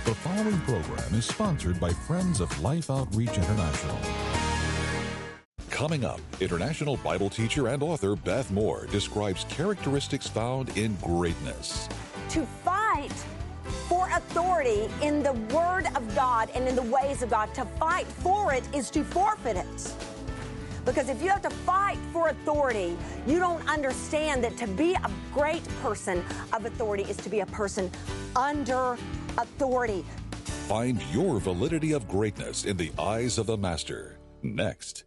The following program is sponsored by Friends of Life Outreach International. Coming up, international Bible teacher and author Beth Moore describes characteristics found in greatness. To fight for authority in the Word of God and in the ways of God, to fight for it is to forfeit it. Because if you have to fight for authority, you don't understand that to be a great person of authority is to be a person under authority. Find your validity of greatness in the eyes of the Master. Next.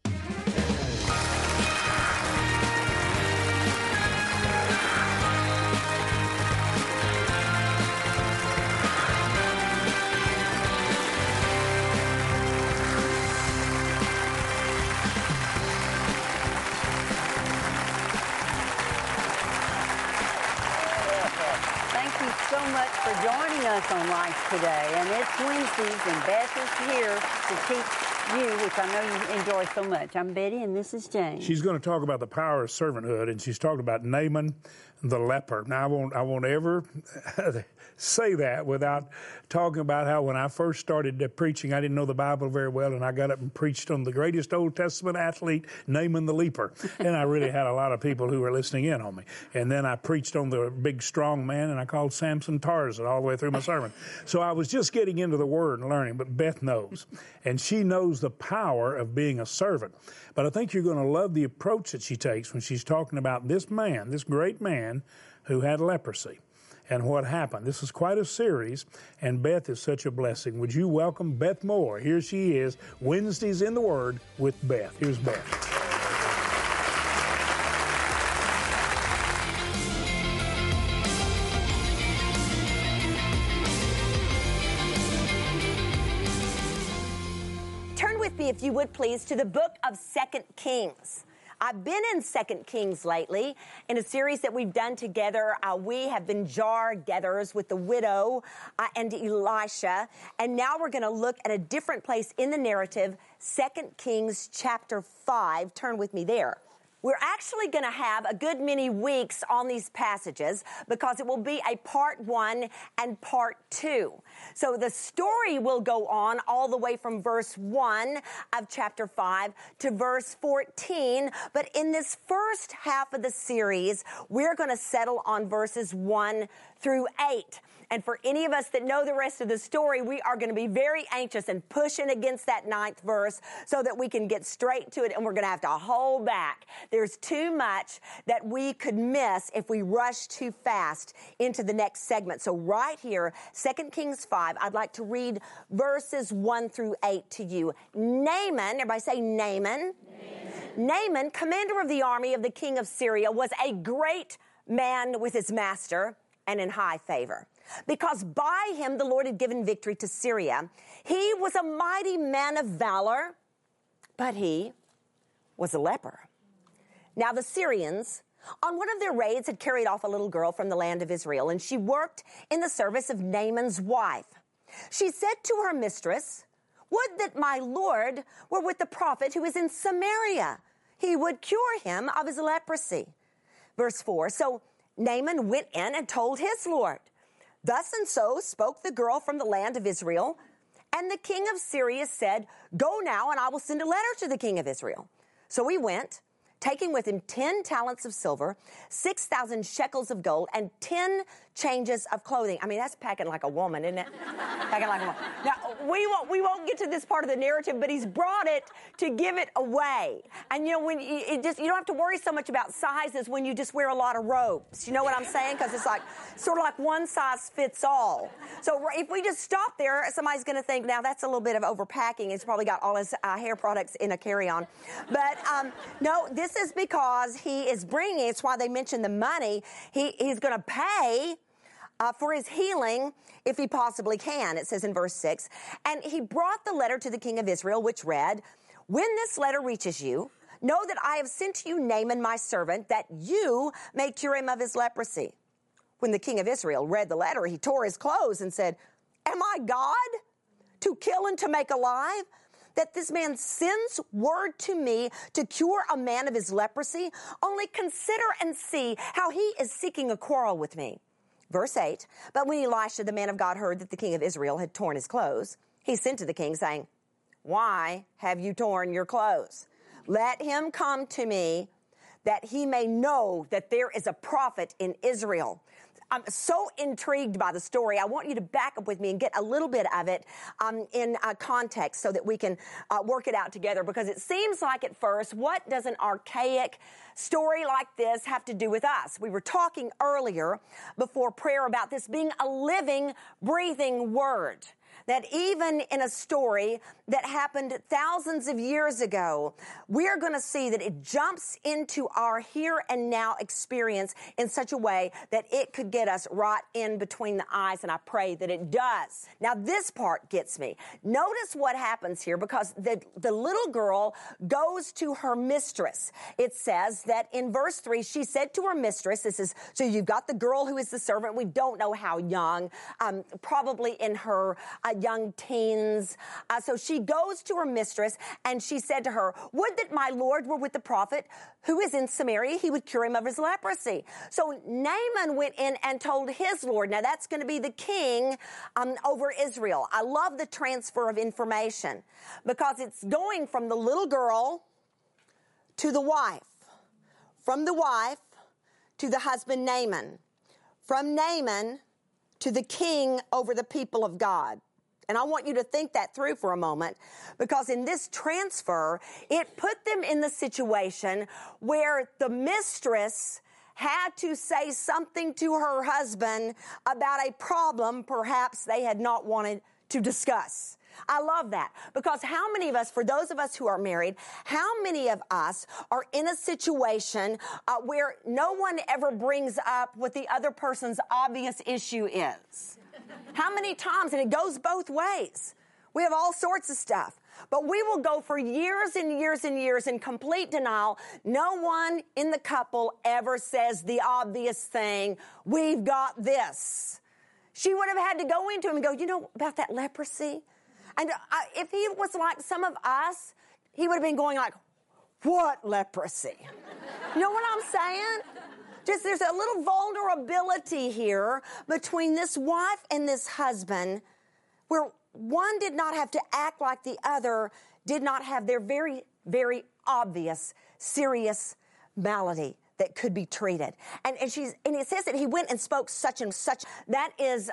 For joining us on Life Today. And it's Wednesdays, and Beth is here to teach you, which I know you enjoy so much. I'm Betty, and this is Jane. She's going to talk about the power of servanthood, and she's talking about Naaman the leper. Now, I won't ever say that without talking about how when I first started preaching, I didn't know the Bible very well, and I got up and preached on the greatest Old Testament athlete, Naaman the leper. And I really had a lot of people who were listening in on me. And then I preached on the big, strong man, and I called Samson Tarzan all the way through my sermon. So I was just getting into the Word and learning, but Beth knows. And she knows the power of being a servant. But I think you're going to love the approach that she takes when she's talking about this man, this great man who had leprosy and what happened. This is quite a series, and Beth is such a blessing. Would you welcome Beth Moore? Here she is, Wednesdays in the Word with Beth. Here's Beth. If you would please, to the book of 2 Kings. I've been in 2 Kings lately in a series that we've done together. We have been jar-gatherers with the widow and Elisha. And now we're going to look at a different place in the narrative, 2 Kings chapter 5. Turn with me there. We're actually going to have a good many weeks on these passages because it will be a part 1 and part 2. So the story will go on all the way from verse 1 of chapter 5 to verse 14. But in this first half of the series, we're going to settle on verses 1 through 8. And for any of us that know the rest of the story, we are going to be very anxious and pushing against that 9th verse so that we can get straight to it, and we're going to have to hold back. There's too much that we could miss if we rush too fast into the next segment. So right here, 2 Kings 5, I'd like to read verses 1 through 8 to you. Naaman, everybody say Naaman. Naaman, commander of the army of the king of Syria, was a great man with his master and in high favor. Because by him the Lord had given victory to Syria. He was a mighty man of valor, but he was a leper. Now the Syrians, on one of their raids, had carried off a little girl from the land of Israel, and she worked in the service of Naaman's wife. She said to her mistress, "Would that my Lord were with the prophet who is in Samaria. He would cure him of his leprosy." Verse 4, so Naaman went in and told his Lord. Thus and so spoke the girl from the land of Israel. And the king of Syria said, "Go now, and I will send a letter to the king of Israel." So he went, taking with him 10 talents of silver, 6,000 shekels of gold, and 10 changes of clothing. I mean, that's packing like a woman, isn't it? Packing like a woman. Now, we won't get to this part of the narrative, but he's brought it to give it away. And, you know, when you don't have to worry so much about sizes when you just wear a lot of robes. You know what I'm saying? Because it's like sort of like one size fits all. So if we just stop there, somebody's going to think, now that's a little bit of overpacking. He's probably got all his hair products in a carry-on. But no, this is because he is bringing, it's why they mention the money, he's going to pay for his healing if he possibly can, it says in verse 6. And he brought the letter to the king of Israel, which read, "When this letter reaches you, know that I have sent to you Naaman my servant, that you may cure him of his leprosy." When the king of Israel read the letter, he tore his clothes and said, "Am I God to kill and to make alive? That this man sends word to me to cure a man of his leprosy? Only consider and see how he is seeking a quarrel with me." Verse 8, but when Elisha, the man of God, heard that the king of Israel had torn his clothes, he sent to the king saying, why have you torn your clothes? Let him come to me that he may know that there is a prophet in Israel. I'm so intrigued by the story. I want you to back up with me and get a little bit of it in context so that we can work it out together, because it seems like at first, what does an archaic story like this have to do with us? We were talking earlier before prayer about this being a living, breathing word. That even in a story that happened thousands of years ago, we're going to see that it jumps into our here and now experience in such a way that it could get us right in between the eyes, and I pray that it does. Now, this part gets me. Notice what happens here, because the little girl goes to her mistress. It says that in verse 3, she said to her mistress, so you've got the girl who is the servant. We don't know how young, probably in her young teens. So she goes to her mistress and she said to her, would that my Lord were with the prophet who is in Samaria. He would cure him of his leprosy. So Naaman went in and told his Lord. Now that's going to be the king over Israel. I love the transfer of information because it's going from the little girl to the wife, from the wife to the husband Naaman, from Naaman to the king over the people of God. And I want you to think that through for a moment, because in this transfer, it put them in the situation where the mistress had to say something to her husband about a problem perhaps they had not wanted to discuss. I love that, because how many of us, for those of us who are married, how many of us are in a situation where no one ever brings up what the other person's obvious issue is? How many times, and it goes both ways. We have all sorts of stuff, but we will go for years and years and years in complete denial. No one in the couple ever says the obvious thing, we've got this. She would have had to go into him and go, you know about that leprosy? And if he was like some of us, he would have been going like, what leprosy? You know what I'm saying? Just there's a little vulnerability here between this wife and this husband, where one did not have to act like the other did not have their very, very obvious, serious malady that could be treated. And it says that he went and spoke such and such. That is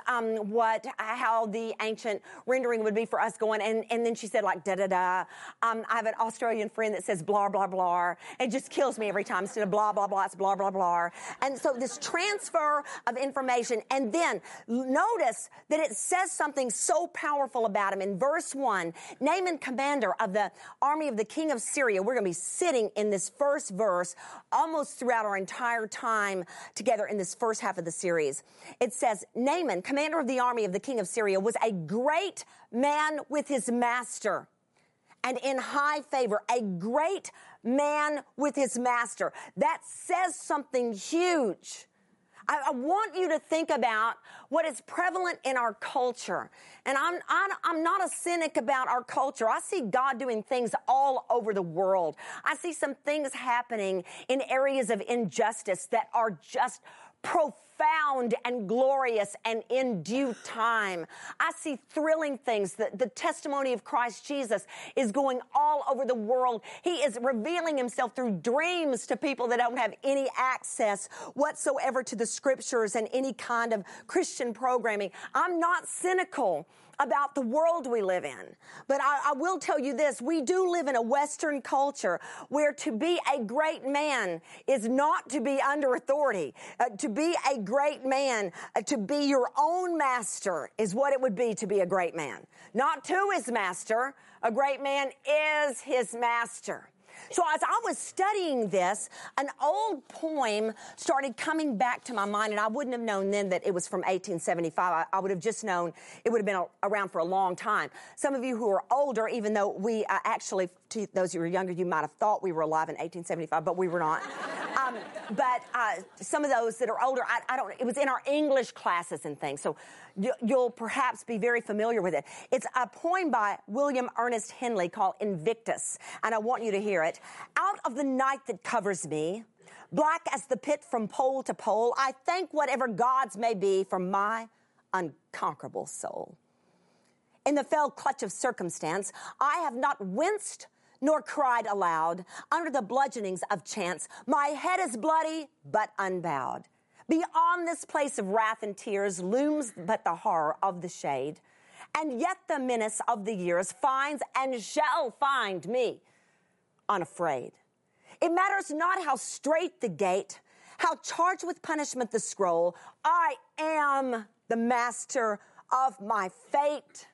how the ancient rendering would be for us going. And then she said like da-da-da. I have an Australian friend that says blah, blah, blah. It just kills me every time. Instead of blah, blah, blah, it's blah, blah, blah. And so this transfer of information. And then notice that it says something so powerful about him. In verse 1, Naaman, commander of the army of the king of Syria. We're going to be sitting in this first verse almost throughout our entire time together in this first half of the series. It says, Naaman, commander of the army of the king of Syria, was a great man with his master and in high favor. A great man with his master. That says something huge. I want you to think about what is prevalent in our culture. And I'm not a cynic about our culture. I see God doing things all over the world. I see some things happening in areas of injustice that are just profound and glorious and in due time. I see thrilling things. The testimony of Christ Jesus is going all over the world. He is revealing himself through dreams to people that don't have any access whatsoever to the scriptures and any kind of Christian programming. I'm not cynical about the world we live in. But I will tell you this, we do live in a Western culture where to be a great man is not to be under authority. To be a great man, to be your own master is what it would be to be a great man. Not to his master. A great man is his master. So as I was studying this, an old poem started coming back to my mind, and I wouldn't have known then that it was from 1875. I would have just known it would have been around for a long time. Some of you who are older, even though we actually, to those who are younger, you might have thought we were alive in 1875, but we were not. But some of those that are older, I don't. It was in our English classes and things, so you'll perhaps be very familiar with it. It's a poem by William Ernest Henley called Invictus, and I want you to hear it. Out of the night that covers me, black as the pit from pole to pole. I thank whatever gods may be for my unconquerable soul. In the fell clutch of circumstance, I have not winced nor cried aloud under the bludgeonings of chance. My head is bloody, but unbowed. Beyond this place of wrath and tears looms but the horror of the shade. And yet the menace of the years finds and shall find me unafraid. It matters not how strait the gate, how charged with punishment the scroll. I am the master of my fate.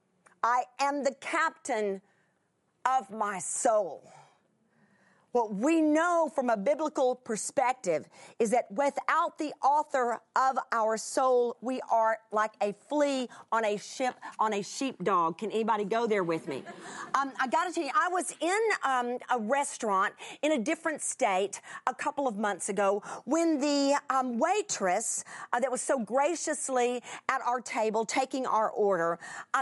I am the captain of my soul. What we know from a biblical perspective is that without the author of our soul, we are like a flea on a sheepdog. Can anybody go there with me? I got to tell you, I was in a restaurant in a different state a couple of months ago when the waitress that was so graciously at our table taking our order,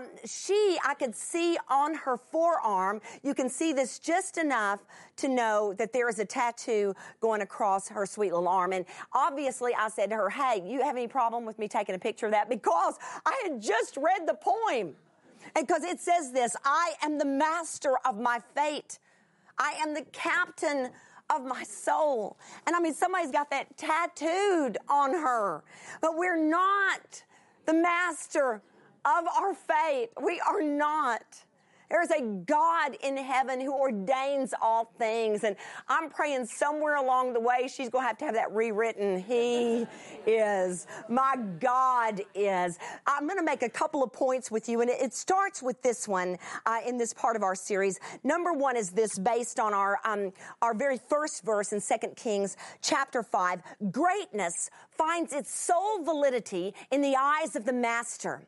I could see on her forearm, you can see this just enough to know that there is a tattoo going across her sweet little arm. And obviously I said to her, hey, you have any problem with me taking a picture of that? Because I had just read the poem. And because it says this, I am the master of my fate. I am the captain of my soul. And I mean, somebody's got that tattooed on her. But we're not the master of our fate. We are not. There is a God in heaven who ordains all things. And I'm praying somewhere along the way she's going to have that rewritten. He is. My God is. I'm going to make a couple of points with you. And it starts with this one in this part of our series. Number one is this, based on our very first verse in 2 Kings chapter 5. Greatness finds its sole validity in the eyes of the master.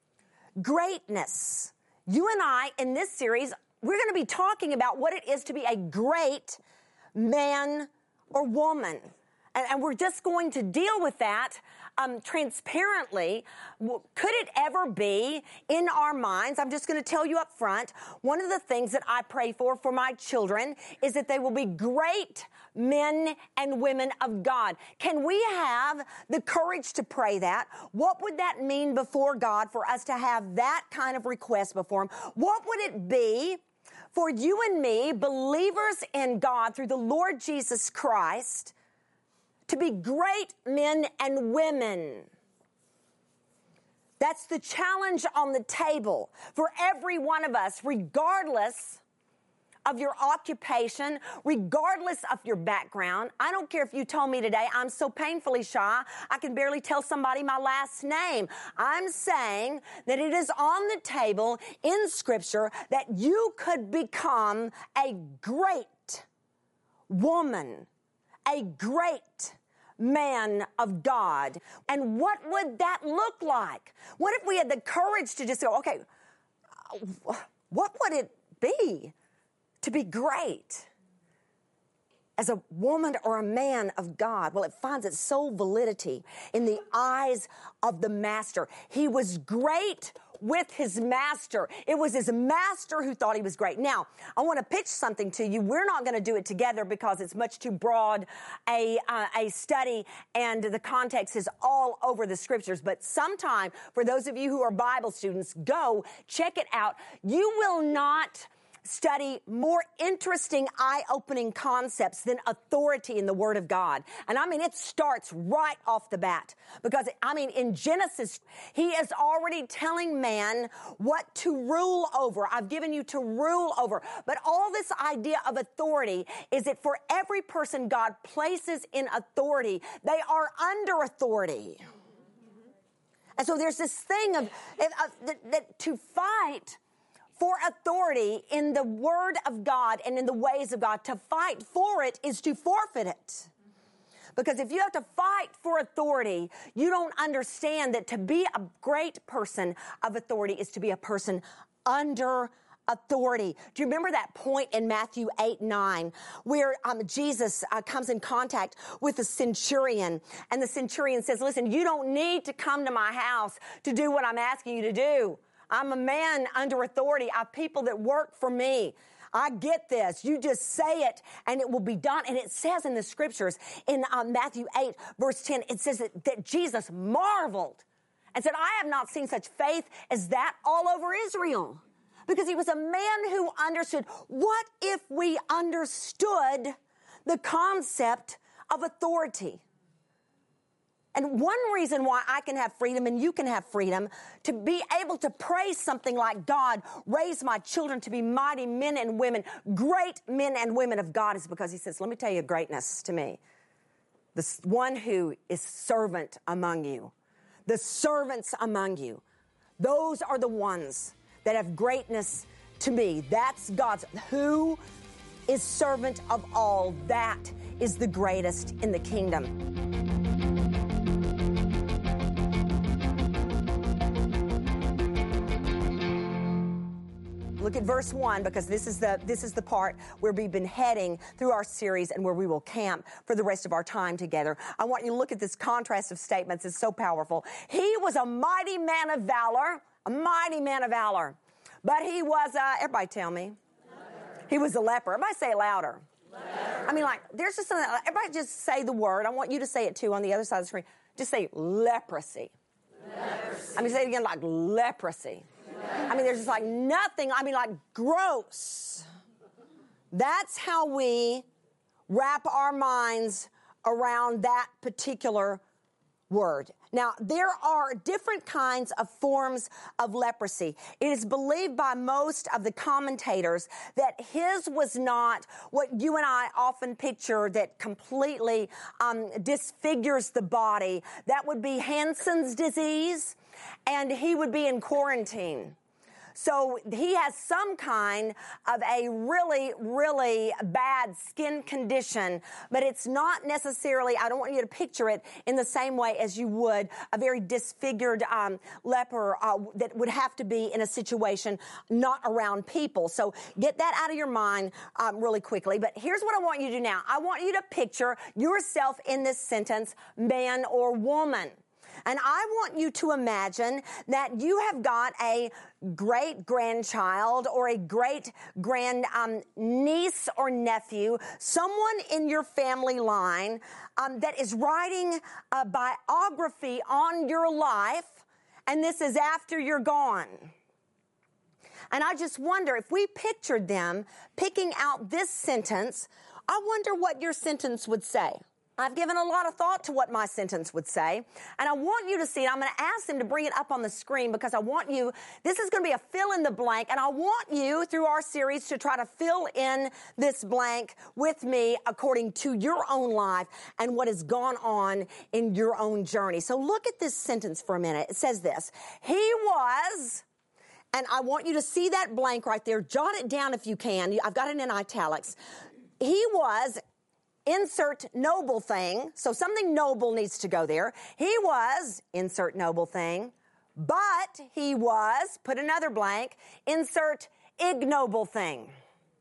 Greatness. You and I, in this series, we're going to be talking about what it is to be a great man or woman. And we're just going to deal with that transparently. Could it ever be in our minds? I'm just going to tell you up front, one of the things that I pray for my children is that they will be great men and women of God. Can we have the courage to pray that? What would that mean before God for us to have that kind of request before Him? What would it be for you and me, believers in God through the Lord Jesus Christ, to be great men and women? That's the challenge on the table for every one of us, regardless of your occupation, regardless of your background. I don't care if you told me today, I'm so painfully shy, I can barely tell somebody my last name. I'm saying that it is on the table in Scripture that you could become a great woman, a great man of God. And what would that look like? What if we had the courage to just go, okay, what would it be to be great as a woman or a man of God? Well, it finds its sole validity in the eyes of the master. He was great with his master. It was his master who thought he was great. Now, I want to pitch something to you. We're not going to do it together because it's much too broad a study, and the context is all over the Scriptures. But sometime, for those of you who are Bible students, go check it out. You will not study more interesting, eye-opening concepts than authority in the Word of God. And I mean, it starts right off the bat. Because, I mean, in Genesis, He is already telling man what to rule over. I've given you to rule over. But all this idea of authority is that for every person God places in authority, they are under authority. And so there's this thing of that to fight for authority in the Word of God and in the ways of God, to fight for it is to forfeit it. Because if you have to fight for authority, you don't understand that to be a great person of authority is to be a person under authority. Do you remember that point in Matthew 8:9 where Jesus comes in contact with the centurion, and the centurion says, listen, you don't need to come to my house to do what I'm asking you to do. I'm a man under authority. I have people that work for me. I get this. You just say it and it will be done. And it says in the scriptures in Matthew 8, verse 10, it says that Jesus marveled and said, I have not seen such faith as that all over Israel. Because he was a man who understood. What if we understood the concept of authority? And one reason why I can have freedom and you can have freedom to be able to pray something like, God, raise my children to be mighty men and women, great men and women of God, is because he says, let me tell you greatness to me. The one who is servant among you, the servants among you, those are the ones that have greatness to me. That's God's. Who is servant of all? That is the greatest in the kingdom. Look at verse 1, because this is the part where we've been heading through our series and where we will camp for the rest of our time together. I want you to look at this contrast of statements. It's so powerful. He was a mighty man of valor, a mighty man of valor. But he was, everybody tell me. Leper. He was a leper. Everybody say it louder. Leper. I mean, like, there's just something, everybody just say the word. I want you to say it too on the other side of the screen. Just say leprosy. Leprosy. I mean, say it again, like leprosy. I mean, there's just like nothing. I mean, like gross. That's how we wrap our minds around that particular word. Now, there are different kinds of forms of leprosy. It is believed by most of the commentators that his was not what you and I often picture that completely disfigures the body. That would be Hansen's disease, and he would be in quarantine. So he has some kind of a really, really bad skin condition, but it's not necessarily, I don't want you to picture it in the same way as you would a very disfigured leper that would have to be in a situation not around people. So get that out of your mind really quickly. But here's what I want you to do now. I want you to picture yourself in this sentence, man or woman. And I want you to imagine that you have got a great-grandchild or a great-grand niece or nephew, someone in your family line that is writing a biography on your life, and this is after you're gone. And I just wonder, if we pictured them picking out this sentence, I wonder what your sentence would say. I've given a lot of thought to what my sentence would say, and I want you to see it. I'm going to ask them to bring it up on the screen because I want you, this is going to be a fill in the blank, and I want you, through our series, to try to fill in this blank with me according to your own life and what has gone on in your own journey. So look at this sentence for a minute. It says this: he was, and I want you to see that blank right there. Jot it down if you can. I've got it in italics. He was, insert noble thing. So something noble needs to go there. He was, insert noble thing, but he was, put another blank, insert ignoble thing.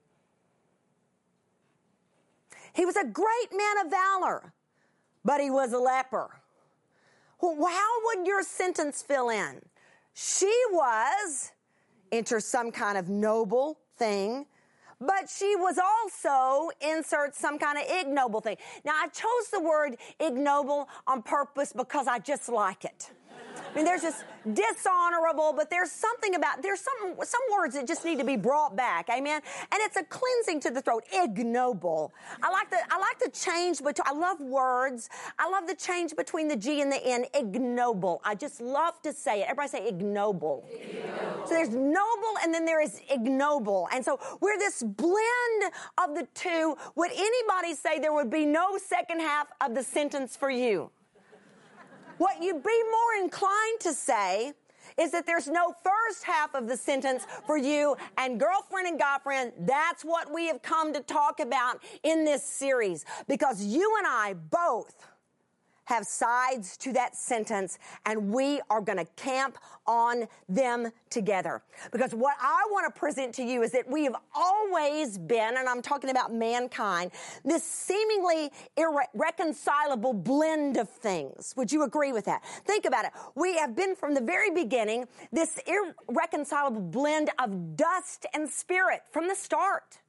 He was a great man of valor, but he was a leper. Well, how would your sentence fill in? She was, enter some kind of noble thing, but she was also, insert some kind of ignoble thing. Now, I chose the word ignoble on purpose because I just like it. I mean, there's just dishonorable, but there's something about, there's some words that just need to be brought back, amen? And it's a cleansing to the throat, ignoble. I like the change between, I love words. I love the change between the G and the N, ignoble. I just love to say it. Everybody say ignoble. Ignoble. So there's noble and then there is ignoble. And so we're this blend of the two. Would anybody say there would be no second half of the sentence for you? What you'd be more inclined to say is that there's no first half of the sentence for you, and girlfriend and godfriend, that's what we have come to talk about in this series, because you and I both have sides to that sentence, and we are going to camp on them together. Because what I want to present to you is that we have always been, and I'm talking about mankind, this seemingly irreconcilable blend of things. Would you agree with that? Think about it. We have been from the very beginning this irreconcilable blend of dust and spirit from the start.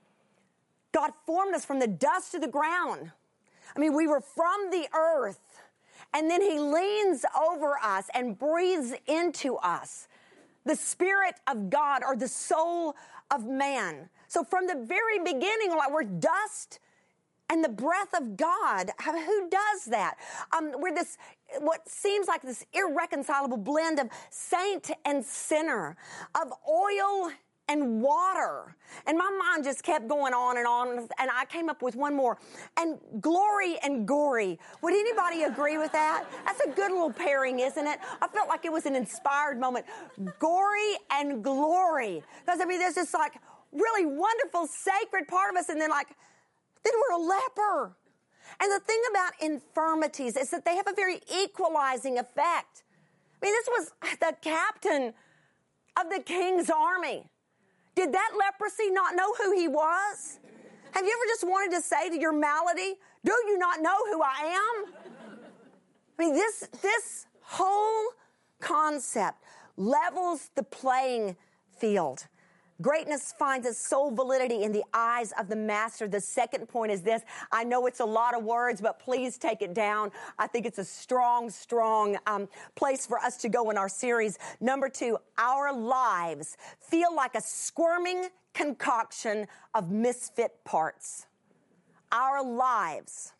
God formed us from the dust of the ground. I mean, we were from the earth, and then he leans over us and breathes into us the Spirit of God, or the soul of man. So from the very beginning, like, we're dust and the breath of God. Who does that? We're this, what seems like this irreconcilable blend of saint and sinner, of oil and water. And my mind just kept going on, and I came up with one more. And glory and gory. Would anybody agree with that? That's a good little pairing, isn't it? I felt like it was an inspired moment. Gory and glory. Because, I mean, there's this, like, really wonderful, sacred part of us, and then we're a leper. And the thing about infirmities is that they have a very equalizing effect. I mean, this was the captain of the king's army. Did that leprosy not know who he was? Have you ever just wanted to say to your malady, do you not know who I am? I mean, this whole concept levels the playing field. Greatness finds its sole validity in the eyes of the master. The second point is this. I know it's a lot of words, but please take it down. I think it's a strong place for us to go in our series. Number 2, our lives feel like a squirming concoction of misfit parts. Our lives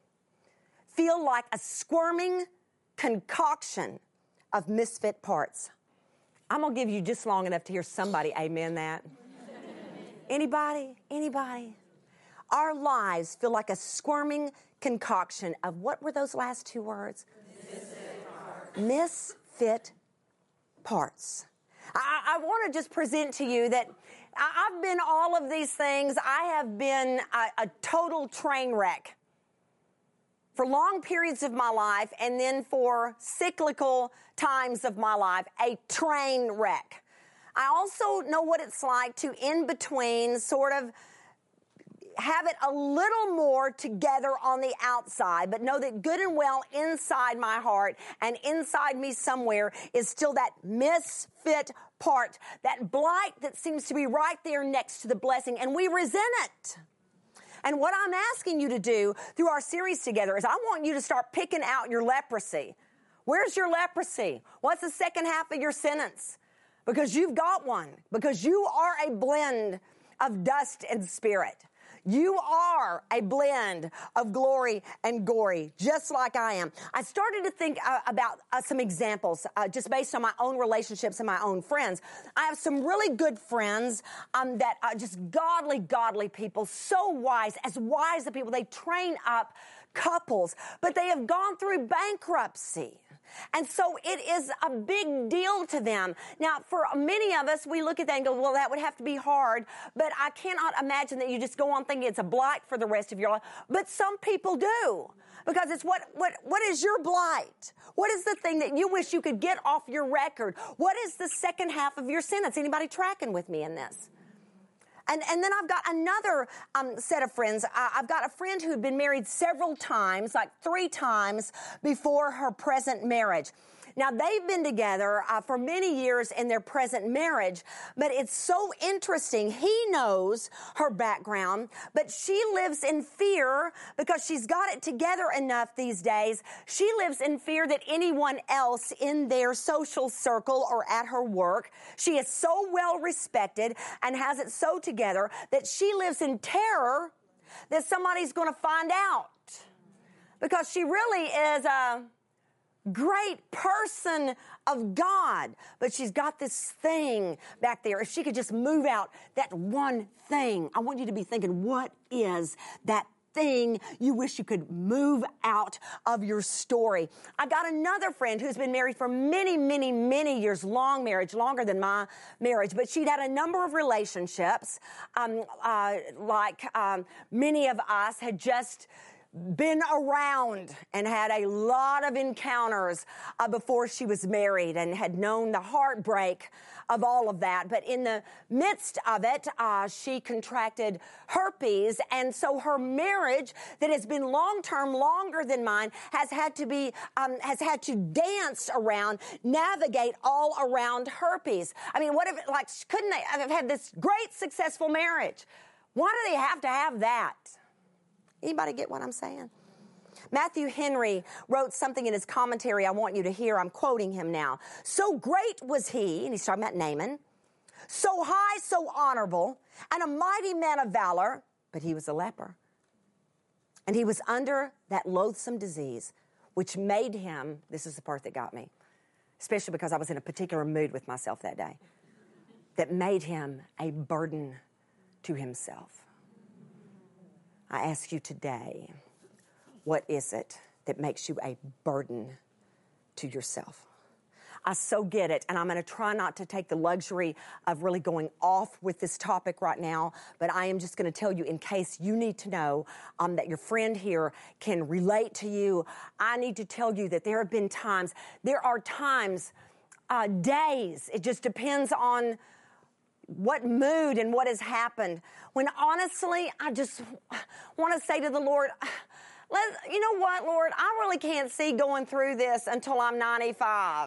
feel like a squirming concoction of misfit parts. I'm going to give you just long enough to hear somebody amen that. Anybody? Our lives feel like a squirming concoction of, what were those last 2 words? Misfit parts. I want to just present to you that I've been all of these things. I have been a total train wreck for long periods of my life, and then for cyclical times of my life, a train wreck. I also know what it's like to, in between, sort of have it a little more together on the outside, but know that good and well inside my heart and inside me somewhere is still that misfit part, that blight that seems to be right there next to the blessing, and we resent it. And what I'm asking you to do through our series together is I want you to start picking out your leprosy. Where's your leprosy? What's the second half of your sentence? Because you've got one. Because you are a blend of dust and spirit. You are a blend of glory and gory, just like I am. I started to think about some examples just based on my own relationships and my own friends. I have some really good friends that are just godly people, so wise, as wise as people. They train up couples, but they have gone through bankruptcy. And so it is a big deal to them. Now, for many of us, we look at that and go, well, that would have to be hard. But I cannot imagine that you just go on thinking it's a blight for the rest of your life. But some people do. Because it's what is your blight? What is the thing that you wish you could get off your record? What is the second half of your sentence? Anybody tracking with me in this? And then I've got another set of friends. I've got a friend who had been married several times, like 3 times before her present marriage. Now, they've been together for many years in their present marriage, but it's so interesting. He knows her background, but she lives in fear because she's got it together enough these days. She lives in fear that anyone else in their social circle or at her work, she is so well respected and has it so together that she lives in terror that somebody's going to find out, because she really is a great person of God, but she's got this thing back there. If she could just move out that one thing, I want you to be thinking, what is that thing you wish you could move out of your story? I got another friend who's been married for many years, long marriage, longer than my marriage, but she'd had a number of relationships, many of us had just been around and had a lot of encounters before she was married and had known the heartbreak of all of that. But in the midst of it, she contracted herpes. And so her marriage that has been long-term, longer than mine, has had to dance around, navigate all around herpes. I mean, what if, like, couldn't they have had this great, successful marriage? Why do they have to have that? Anybody get what I'm saying? Matthew Henry wrote something in his commentary I want you to hear. I'm quoting him now. So great was he, and he's talking about Naaman, so high, so honorable, and a mighty man of valor, but he was a leper. And he was under that loathsome disease, which made him, this is the part that got me, especially because I was in a particular mood with myself that day, that made him a burden to himself. I ask you today, what is it that makes you a burden to yourself? I so get it, and I'm going to try not to take the luxury of really going off with this topic right now, but I am just going to tell you, in case you need to know that your friend here can relate to you, I need to tell you that there are times, days, it just depends on what mood and what has happened, when honestly, I just want to say to the Lord, you know what, Lord, I really can't see going through this until I'm 95.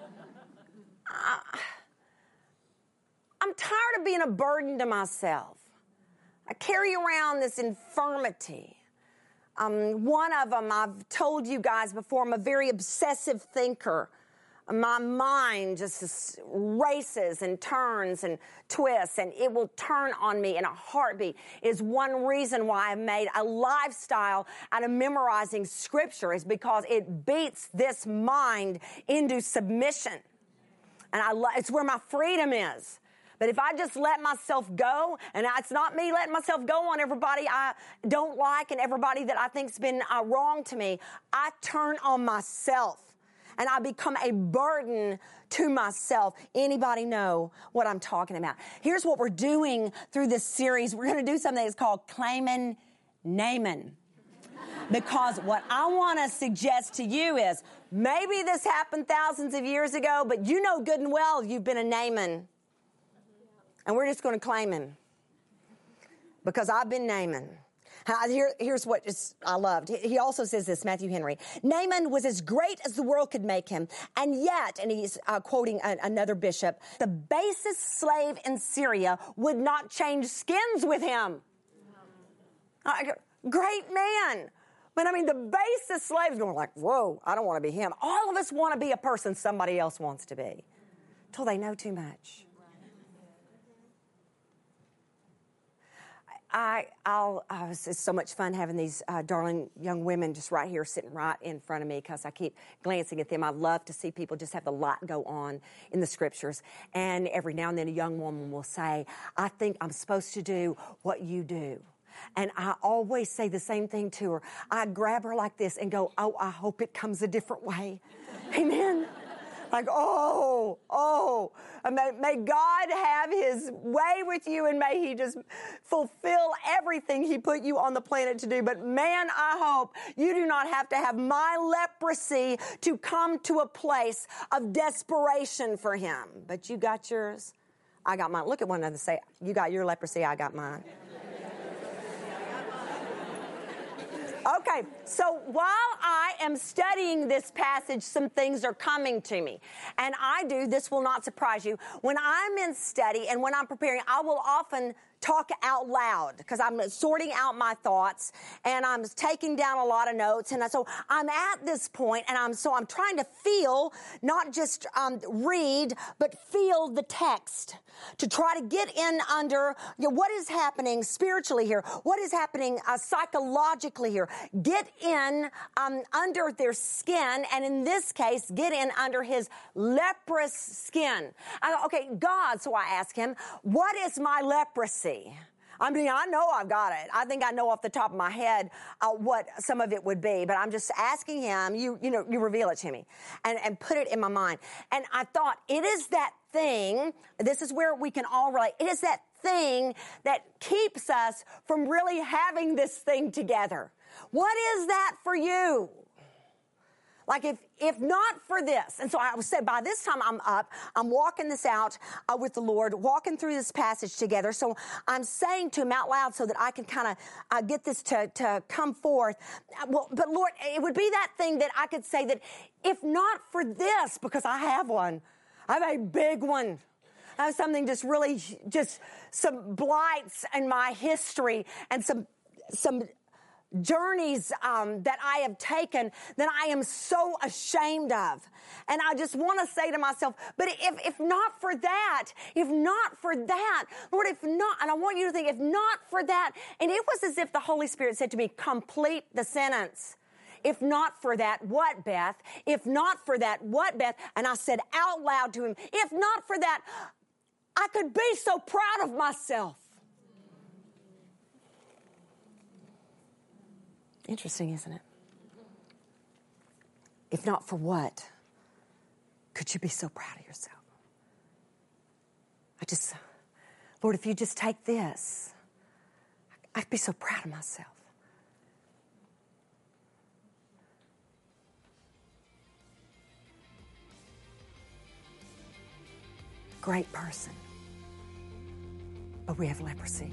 I'm tired of being a burden to myself. I carry around this infirmity. One of them, I've told you guys before, I'm a very obsessive thinker. My mind just races and turns and twists, and it will turn on me in a heartbeat. It is one reason why I've made a lifestyle out of memorizing Scripture, is because it beats this mind into submission. And it's where my freedom is. But if I just let myself go, and it's not me letting myself go on everybody I don't like and everybody that I think's been wrong to me, I turn on myself. And I become a burden to myself. Anybody know what I'm talking about? Here's what we're doing through this series. We're going to do something that's called Claiming Naaman. Because what I want to suggest to you is, maybe this happened thousands of years ago, but you know good and well you've been a Naaman. And we're just going to claim him. Because I've been Naaman. Here's what I loved. He also says this, Matthew Henry. Naaman was as great as the world could make him. And yet, and he's quoting another bishop, the basest slave in Syria would not change skins with him. Great man. But I mean, the basest slave is going like, whoa, I don't want to be him. All of us want to be a person somebody else wants to be. Till they know too much. It's so much fun having these darling young women just right here sitting right in front of me, because I keep glancing at them. I love to see people just have a lot go on in the Scriptures. And every now and then a young woman will say, I think I'm supposed to do what you do. And I always say the same thing to her. I grab her like this and go, oh, I hope it comes a different way. Amen. Like, may God have his way with you, and may he just fulfill everything he put you on the planet to do. But man, I hope you do not have to have my leprosy to come to a place of desperation for him. But you got yours, I got mine. Look at one another and say, you got your leprosy, I got mine. Okay, so while I am studying this passage, some things are coming to me. And this will not surprise you. When I'm in study and when I'm preparing, I will often talk out loud, because I'm sorting out my thoughts and I'm taking down a lot of notes. And so I'm at this point, and I'm trying to feel, not just read, but feel the text, to try to get in under what is happening spiritually here, what is happening psychologically here. Get in under their skin, and in this case, get in under his leprous skin. Okay, God, so I ask him, what is my leprosy? I mean, I know I've got it. I think I know off the top of my head what some of it would be, but I'm just asking him, you reveal it to me and put it in my mind. And I thought, it is that thing, this is where we can all relate, it is that thing that keeps us from really having this thing together? What is that for you? Like if not for this. And so I would say by this time I'm walking this out with the Lord, walking through this passage together. So I'm saying to him out loud so that I can kind of get this to come forth. Well, but Lord, it would be that thing that I could say that if not for this, because I have one, I have a big one. I have something just really, just some blights in my history and some journeys that I have taken that I am so ashamed of. And I just want to say to myself, but if not for that, Lord, if not, and I want you to think, if not for that, and it was as if the Holy Spirit said to me, complete the sentence. If not for that, what, Beth? If not for that, what, Beth? And I said out loud to him, if not for that, I could be so proud of myself. Interesting, isn't it? If not for what, could you be so proud of yourself? Lord, if you just take this, I'd be so proud of myself. Great person, but we have leprosy.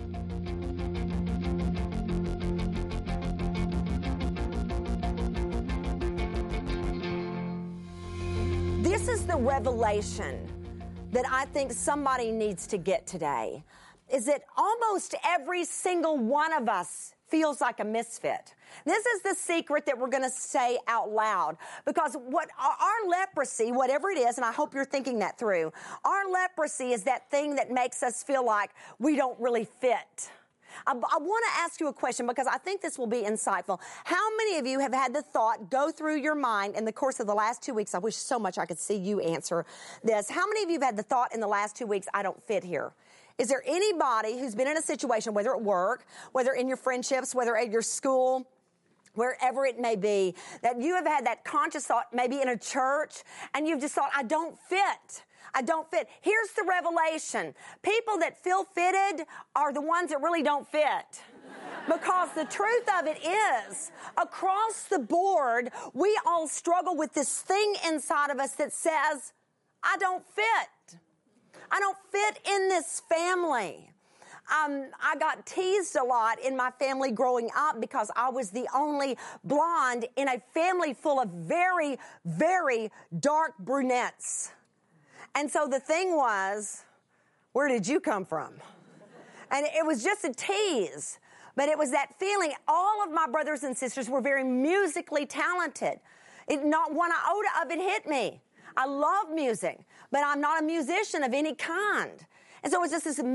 This is the revelation that I think somebody needs to get today, is that almost every single one of us feels like a misfit. This is the secret that we're going to say out loud, because what our leprosy, whatever it is, and I hope you're thinking that through, our leprosy is that thing that makes us feel like we don't really fit. I want to ask you a question because I think this will be insightful. How many of you have had the thought go through your mind in the course of the last 2 weeks? I wish so much I could see you answer this. How many of you have had the thought in the last 2 weeks, I don't fit here? Is there anybody who's been in a situation, whether at work, whether in your friendships, whether at your school, wherever it may be, that you have had that conscious thought, maybe in a church, and you've just thought, I don't fit. I don't fit. Here's the revelation. People that feel fitted are the ones that really don't fit. Because the truth of it is, across the board, we all struggle with this thing inside of us that says, I don't fit. I don't fit in this family. I got teased a lot in my family growing up because I was the only blonde in a family full of very, very dark brunettes. And so the thing was, where did you come from? And it was just a tease. But it was that feeling. All of my brothers and sisters were very musically talented. Not one iota of it hit me. I love music, but I'm not a musician of any kind. And so it was just this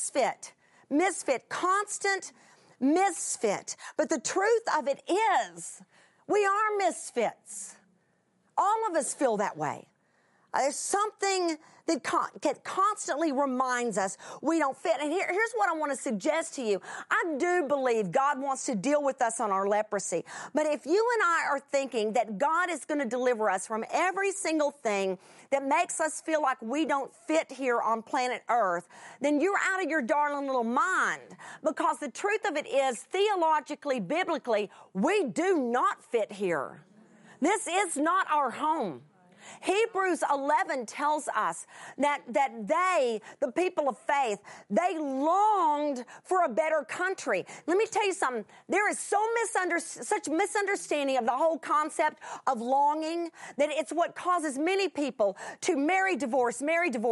misfit, constant misfit. But the truth of it is, we are misfits. All of us feel that way. There's something that constantly reminds us we don't fit. And here's what I want to suggest to you. I do believe God wants to deal with us on our leprosy. But if you and I are thinking that God is going to deliver us from every single thing that makes us feel like we don't fit here on planet Earth, then you're out of your darling little mind. Because the truth of it is, theologically, biblically, we do not fit here. This is not our home. Hebrews 11 tells us that they, the people of faith, they longed for a better country. Let me tell you something. There is such misunderstanding of the whole concept of longing that it's what causes many people to marry, divorce, get in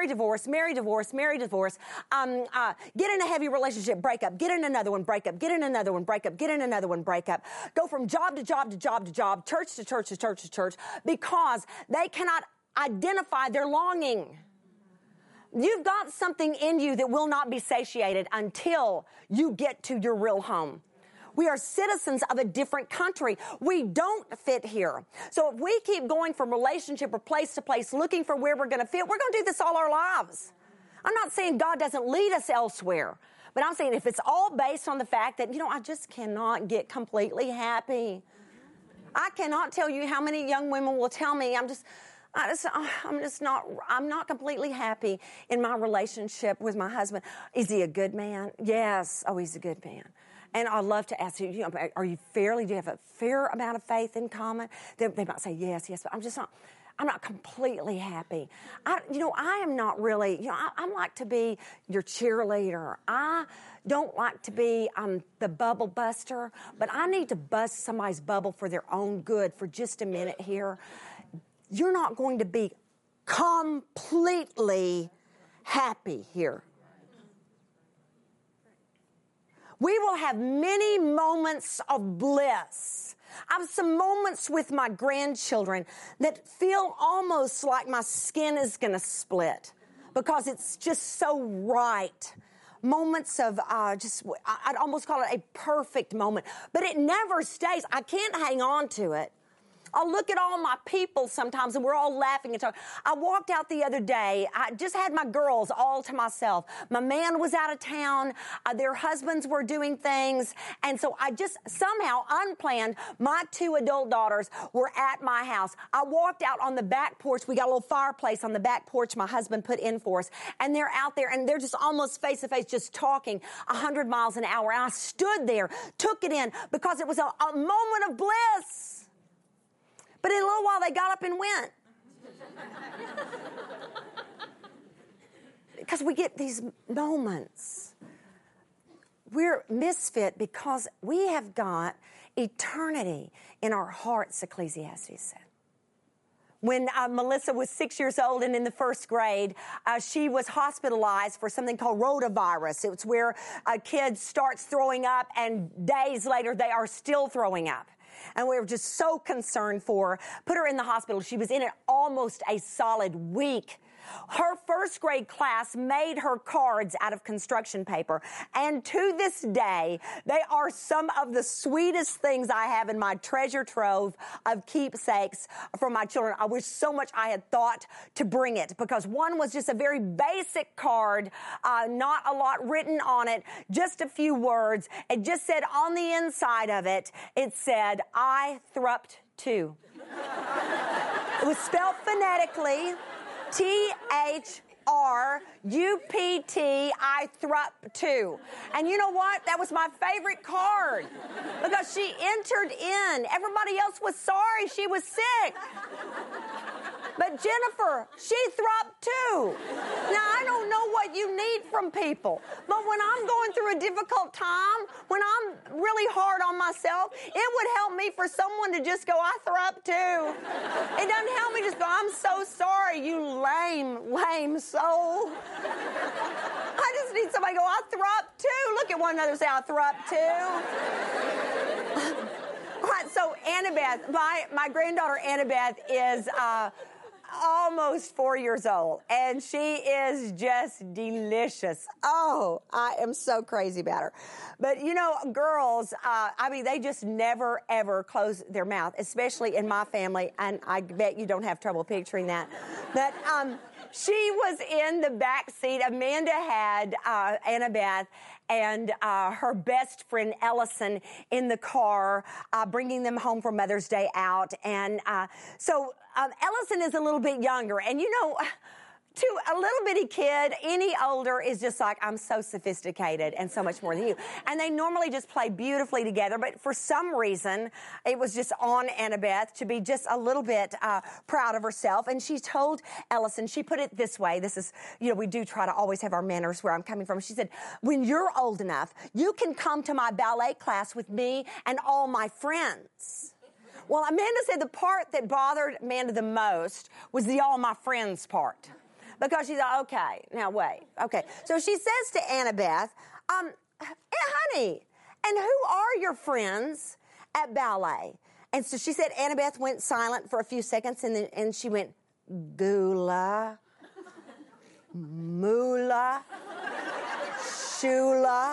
a heavy relationship, break up, get in another one, break up, get in another one, break up, get in another one, break up, go from job to job to job to job, church to church to church to church, because they cannot identify their longing. You've got something in you that will not be satiated until you get to your real home. We are citizens of a different country. We don't fit here. So if we keep going from relationship or place to place looking for where we're going to fit, we're going to do this all our lives. I'm not saying God doesn't lead us elsewhere, but I'm saying if it's all based on the fact that, I just cannot get completely happy. I cannot tell you how many young women will tell me, I'm not completely happy in my relationship with my husband. Is he a good man? Yes. Oh, he's a good man. And I'd love to ask you, do you have a fair amount of faith in common? They might say yes, but I'm not completely happy. I am not really, I like to be your cheerleader. I don't like to be the bubble buster, but I need to bust somebody's bubble for their own good for just a minute here. You're not going to be completely happy here. We will have many moments of bliss. I have some moments with my grandchildren that feel almost like my skin is going to split because it's just so right. Moments of I'd almost call it a perfect moment. But it never stays. I can't hang on to it. I'll look at all my people sometimes and we're all laughing and talking. I walked out the other day. I just had my girls all to myself. My man was out of town. Their husbands were doing things. And so I just somehow unplanned, my 2 adult daughters were at my house. I walked out on the back porch. We got a little fireplace on the back porch my husband put in for us. And they're out there and they're just almost face to face, just talking 100 miles an hour. And I stood there, took it in because it was a moment of bliss. But in a little while, they got up and went. Because we get these moments. We're misfit because we have got eternity in our hearts, Ecclesiastes said. When Melissa was 6 years old and in the first grade, she was hospitalized for something called rotavirus. It's where a kid starts throwing up and days later they are still throwing up. And we were just so concerned for her. Put her in the hospital. She was in it almost a solid week. Her first grade class made her cards out of construction paper. And to this day, they are some of the sweetest things I have in my treasure trove of keepsakes for my children. I wish so much I had thought to bring it because one was just a very basic card, not a lot written on it, just a few words. It just said on the inside of it, it said, I thrupt too. It was spelled phonetically. T-H-R-U-P-T, I thrupt too. And you know what? That was my favorite card because she entered in. Everybody else was sorry she was sick. But Jennifer, she thrupt too. Now, I don't know what you need from people, but when I'm going through a difficult time, when I'm really hard on myself, it would help me for someone to just go, I thrupt too. It doesn't help me just go, I'm so sorry, you lame soul. I just need somebody to go, I thrupt too. Look at one another and say, I thrupt too. All right, so Annabeth, my granddaughter Annabeth is almost 4 years old, and she is just delicious. Oh, I am so crazy about her. But, girls, they just never, ever close their mouth, especially in my family, and I bet you don't have trouble picturing that. But she was in the back seat. Amanda had Annabeth and her best friend Ellison in the car, bringing them home for Mother's Day out. And so Ellison is a little bit younger. And, to a little bitty kid, any older is just like, I'm so sophisticated and so much more than you. And they normally just play beautifully together. But for some reason, it was just on Annabeth to be just a little bit proud of herself. And she told Ellison, she put it this way. This is, we do try to always have our manners where I'm coming from. She said, when you're old enough, you can come to my ballet class with me and all my friends. Well, Amanda said the part that bothered Amanda the most was the all my friends part. Because she thought, okay, now wait. Okay. So she says to Annabeth, honey, and who are your friends at ballet? And so she said Annabeth went silent for a few seconds, and she went, Gula, Moolah, Shula,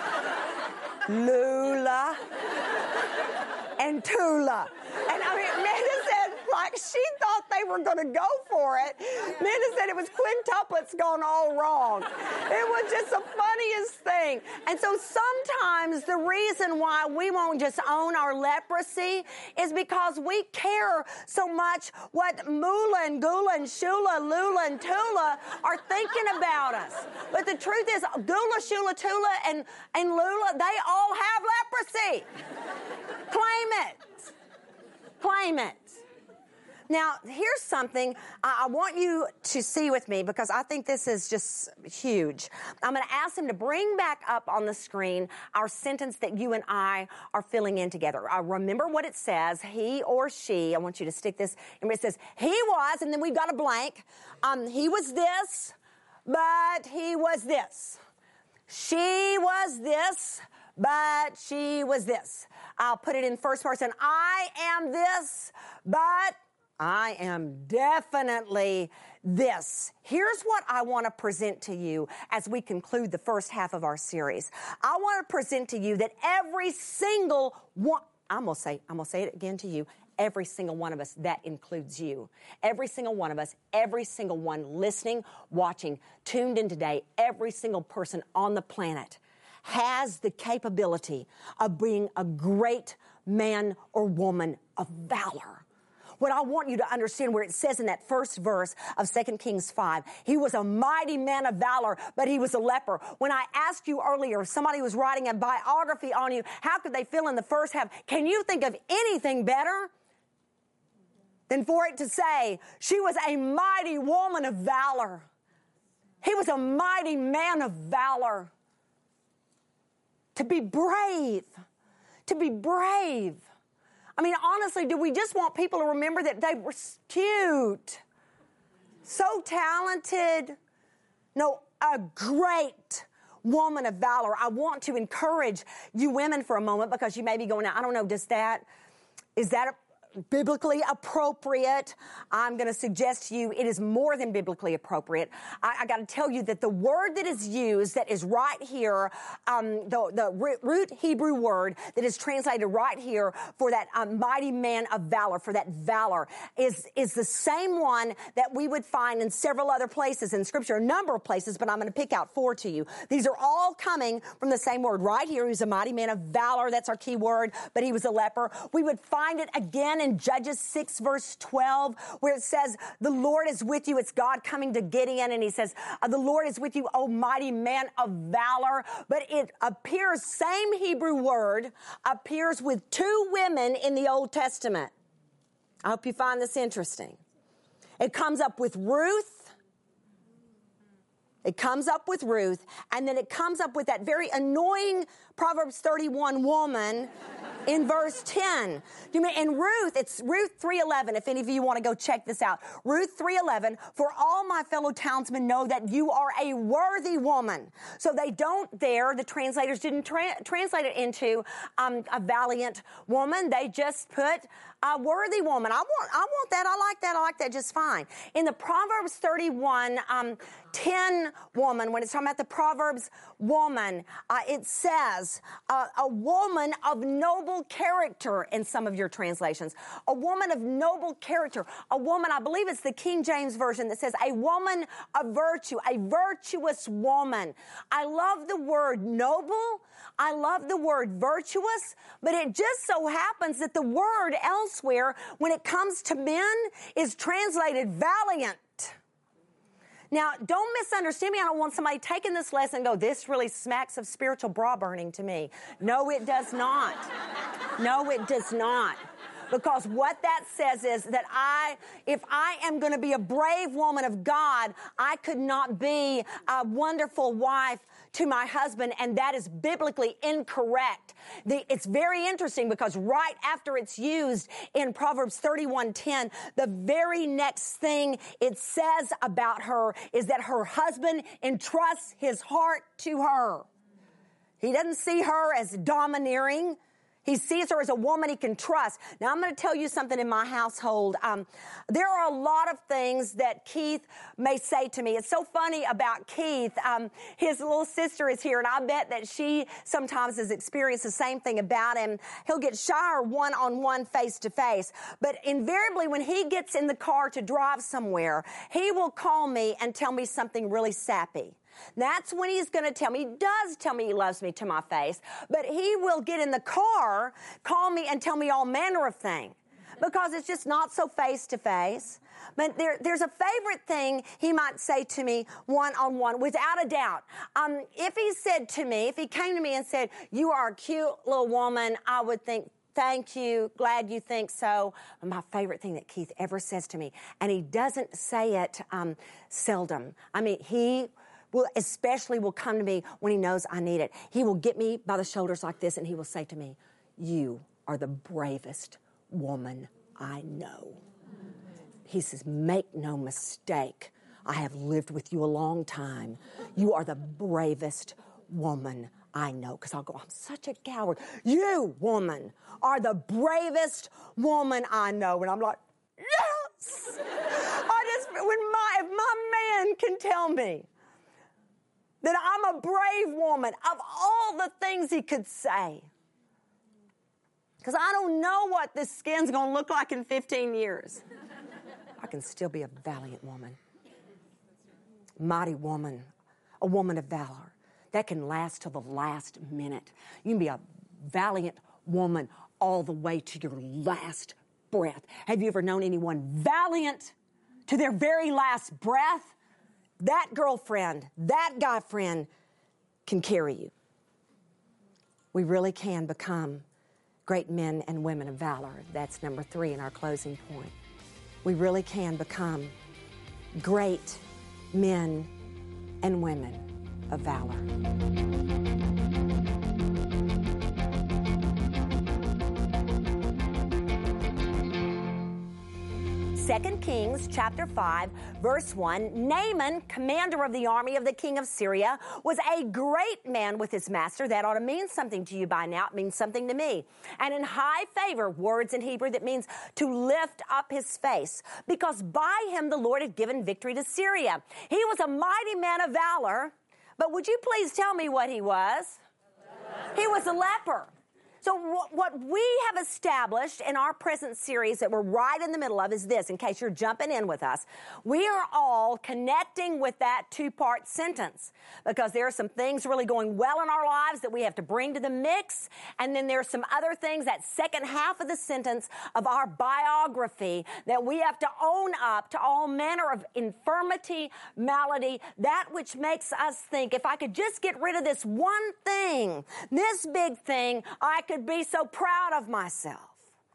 Lula, and Tula. And Amanda said, like, she thought they were going to go for it. Minna said it was quintuplets gone all wrong. It was just the funniest thing. And so sometimes the reason why we won't just own our leprosy is because we care so much what Mula and Gula and Shula, Lula and Tula are thinking about us. But the truth is, Gula, Shula, Tula, and Lula, they all have leprosy. Claim it. Claim it. Now, here's something I want you to see with me because I think this is just huge. I'm going to ask him to bring back up on the screen our sentence that you and I are filling in together. Remember what it says, he or she. I want you to stick this. And it says, he was, and then we've got a blank. He was this, but he was this. She was this, but she was this. I'll put it in first person. I am this, but I am definitely this. Here's what I want to present to you as we conclude the first half of our series. I want to present to you that every single one, I'm going to say it again to you, every single one of us, that includes you. Every single one of us, every single one listening, watching, tuned in today, every single person on the planet has the capability of being a great man or woman of valor. What I want you to understand where it says in that first verse of 2 Kings 5, he was a mighty man of valor, but he was a leper. When I asked you earlier, if somebody was writing a biography on you, how could they fill in the first half? Can you think of anything better than for it to say, she was a mighty woman of valor? He was a mighty man of valor. To be brave. To be brave. I mean, honestly, do we just want people to remember that they were cute, so talented? No, a great woman of valor. I want to encourage you women for a moment because you may be going, I don't know, is that biblically appropriate? I'm going to suggest to you it is more than biblically appropriate. I got to tell you that the word that is used, that is right here, the root Hebrew word that is translated right here for that mighty man of valor, for that valor, is the same one that we would find in several other places in Scripture, a number of places, but I'm going to pick out 4 to you. These are all coming from the same word right here. He was a mighty man of valor. That's our key word, but he was a leper. We would find it again in Judges 6 verse 12, where it says, the Lord is with you. It's God coming to Gideon, and he says, the Lord is with you, O mighty man of valor. But it appears, same Hebrew word, appears with 2 women in the Old Testament. I hope you find this interesting. It comes up with Ruth. It comes up with Ruth, and then it comes up with that very annoying Proverbs 31 woman in verse 10. In Ruth, it's Ruth 3:11, if any of you want to go check this out. Ruth 3:11, for all my fellow townsmen know that you are a worthy woman. So they don't there, the translators didn't translate it into a valiant woman. They just put a worthy woman. I want that. I like that just fine. In the Proverbs 31, 10 woman, when it's talking about the Proverbs woman, it says a woman of noble character in some of your translations. A woman of noble character. A woman, I believe it's the King James Version that says a woman of virtue, a virtuous woman. I love the word noble. I love the word virtuous, but it just so happens that the word elsewhere, when it comes to men, is translated valiant. Now, don't misunderstand me. I don't want somebody taking this lesson and go, this really smacks of spiritual bra burning to me. No, it does not. No, it does not. Because what that says is that if I am going to be a brave woman of God, I could not be a wonderful wife to my husband, and that is biblically incorrect. It's very interesting because right after it's used in Proverbs 31:10, the very next thing it says about her is that her husband entrusts his heart to her. He doesn't see her as domineering. He sees her as a woman he can trust. Now, I'm going to tell you something in my household. There are a lot of things that Keith may say to me. It's so funny about Keith. His little sister is here, and I bet that she sometimes has experienced the same thing about him. He'll get shy or one-on-one, face-to-face. But invariably, when he gets in the car to drive somewhere, he will call me and tell me something really sappy. That's when he's going to tell me. He does tell me he loves me to my face, but he will get in the car, call me, and tell me all manner of things because it's just not so face-to-face. But there's a favorite thing he might say to me one-on-one, without a doubt. If he came to me and said, "You are a cute little woman," I would think, "Thank you, glad you think so." My favorite thing that Keith ever says to me, and he doesn't say it seldom. I mean, he will come to me when he knows I need it. He will get me by the shoulders like this, and he will say to me, "You are the bravest woman I know." He says, "Make no mistake. I have lived with you a long time. You are the bravest woman I know." Because I'll go, "I'm such a coward." "You, woman, are the bravest woman I know." And I'm like, yes! If my man can tell me that I'm a brave woman, of all the things he could say. Because I don't know what this skin's going to look like in 15 years. I can still be a valiant woman. Mighty woman, a woman of valor. That can last till the last minute. You can be a valiant woman all the way to your last breath. Have you ever known anyone valiant to their very last breath? That girlfriend, that guy friend can carry you. We really can become great men and women of valor. That's number 3 in our closing point. We really can become great men and women of valor. 2 Kings chapter 5, verse 1, Naaman, commander of the army of the king of Syria, was a great man with his master. That ought to mean something to you by now. It means something to me. And in high favor, words in Hebrew that means to lift up his face, because by him the Lord had given victory to Syria. He was a mighty man of valor, but would you please tell me what he was? He was a leper. So what we have established in our present series that we're right in the middle of is this, in case you're jumping in with us. We are all connecting with that 2-part sentence because there are some things really going well in our lives that we have to bring to the mix. And then there's some other things, that second half of the sentence of our biography, that we have to own up to all manner of infirmity, malady, that which makes us think, if I could just get rid of this one thing, this big thing, I could be so proud of myself.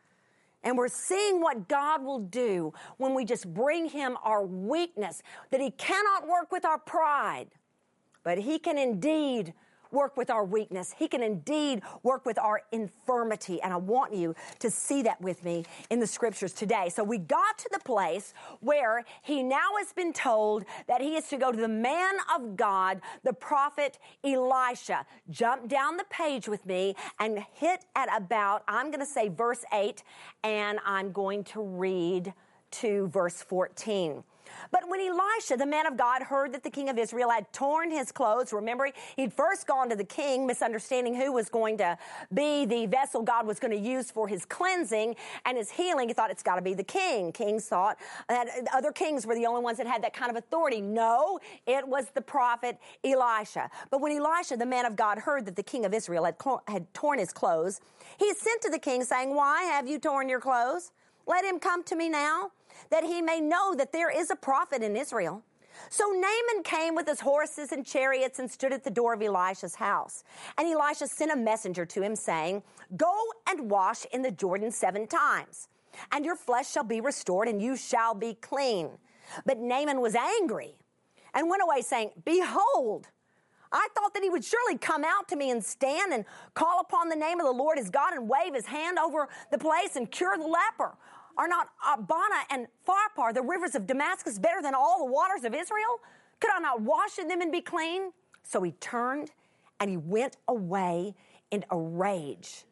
And we're seeing what God will do when we just bring him our weakness, that he cannot work with our pride, but he can indeed work with our weakness. He can indeed work with our infirmity. And I want you to see that with me in the scriptures today. So we got to the place where he now has been told that he is to go to the man of God, the prophet Elisha. Jump down the page with me and hit at about, I'm going to say verse 8, and I'm going to read to verse 14. But when Elisha, the man of God, heard that the king of Israel had torn his clothes, remember, he'd first gone to the king, misunderstanding who was going to be the vessel God was going to use for his cleansing and his healing. He thought it's got to be the king. Kings thought that other kings were the only ones that had that kind of authority. No, it was the prophet Elisha. But when Elisha, the man of God, heard that the king of Israel had torn his clothes, he sent to the king saying, "Why have you torn your clothes? Let him come to me now, that he may know that there is a prophet in Israel." So Naaman came with his horses and chariots and stood at the door of Elisha's house. And Elisha sent a messenger to him saying, "Go and wash in the Jordan 7 times, and your flesh shall be restored, and you shall be clean." But Naaman was angry and went away saying, "Behold, I thought that he would surely come out to me and stand and call upon the name of the Lord his God and wave his hand over the place and cure the leper. Are not Abana and Pharpar, the rivers of Damascus, better than all the waters of Israel? Could I not wash in them and be clean?" So he turned and he went away in a rage.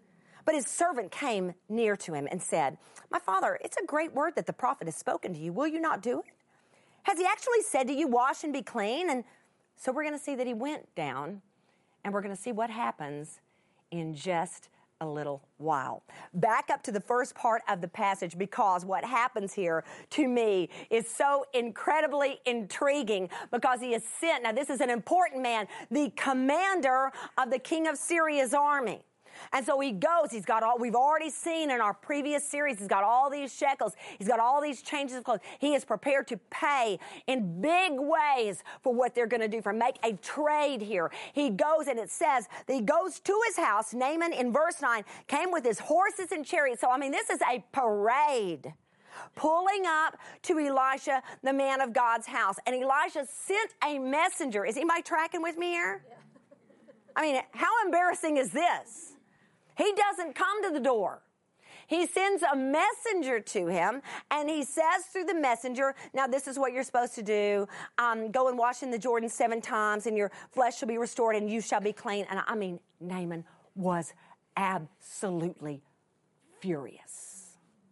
But his servant came near to him and said, "My father, it's a great word that the prophet has spoken to you. Will you not do it? Has he actually said to you, wash and be clean?" And so we're going to see that he went down, and we're going to see what happens in just a little while. Back up to the first part of the passage, because what happens here to me is so incredibly intriguing, because he is sent. Now, this is an important man, the commander of the king of Syria's army. And so he goes, he's got all, we've already seen in our previous series, he's got all these shekels, he's got all these changes of clothes. He is prepared to pay in big ways for what they're going to do, for make a trade here. He goes, and it says that he goes to his house. Naaman, in verse 9, came with his horses and chariots. So, I mean, this is a parade pulling up to Elisha, the man of God's house. And Elisha sent a messenger. Is anybody tracking with me here? Yeah. I mean, how embarrassing is this? He doesn't come to the door. He sends a messenger to him, and he says through the messenger, now this is what you're supposed to do. Go and wash in the Jordan 7 times, and your flesh shall be restored, and you shall be clean. And I mean, Naaman was absolutely furious.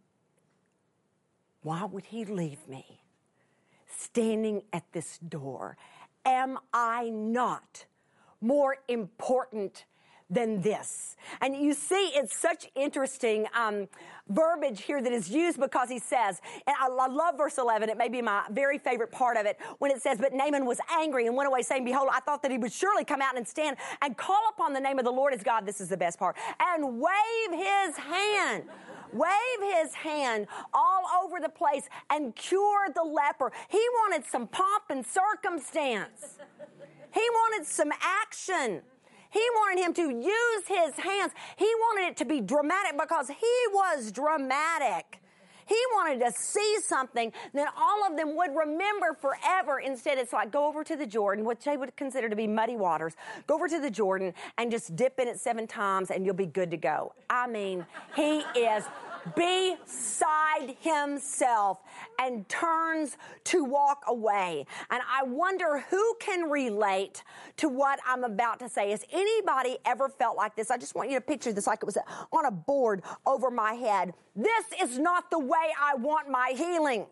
Why would he leave me standing at this door? Am I not more important than this? And you see, it's such interesting verbiage here that is used, because he says, and I love verse 11, it may be my very favorite part of it, when it says, "But Naaman was angry and went away, saying, Behold, I thought that he would surely come out and stand and call upon the name of the Lord his God," this is the best part, "and wave his hand." Wave his hand all over the place and cure the leper. He wanted some pomp and circumstance. He wanted some action. He wanted him to use his hands. He wanted it to be dramatic, because he was dramatic. He wanted to see something that all of them would remember forever. Instead, it's like, go over to the Jordan, which they would consider to be muddy waters. Go over to the Jordan and just dip in it 7 times and you'll be good to go. I mean, he is beside himself and turns to walk away. And I wonder who can relate to what I'm about to say. Has anybody ever felt like this? I just want you to picture this like it was on a board over my head. This is not the way I want my healing.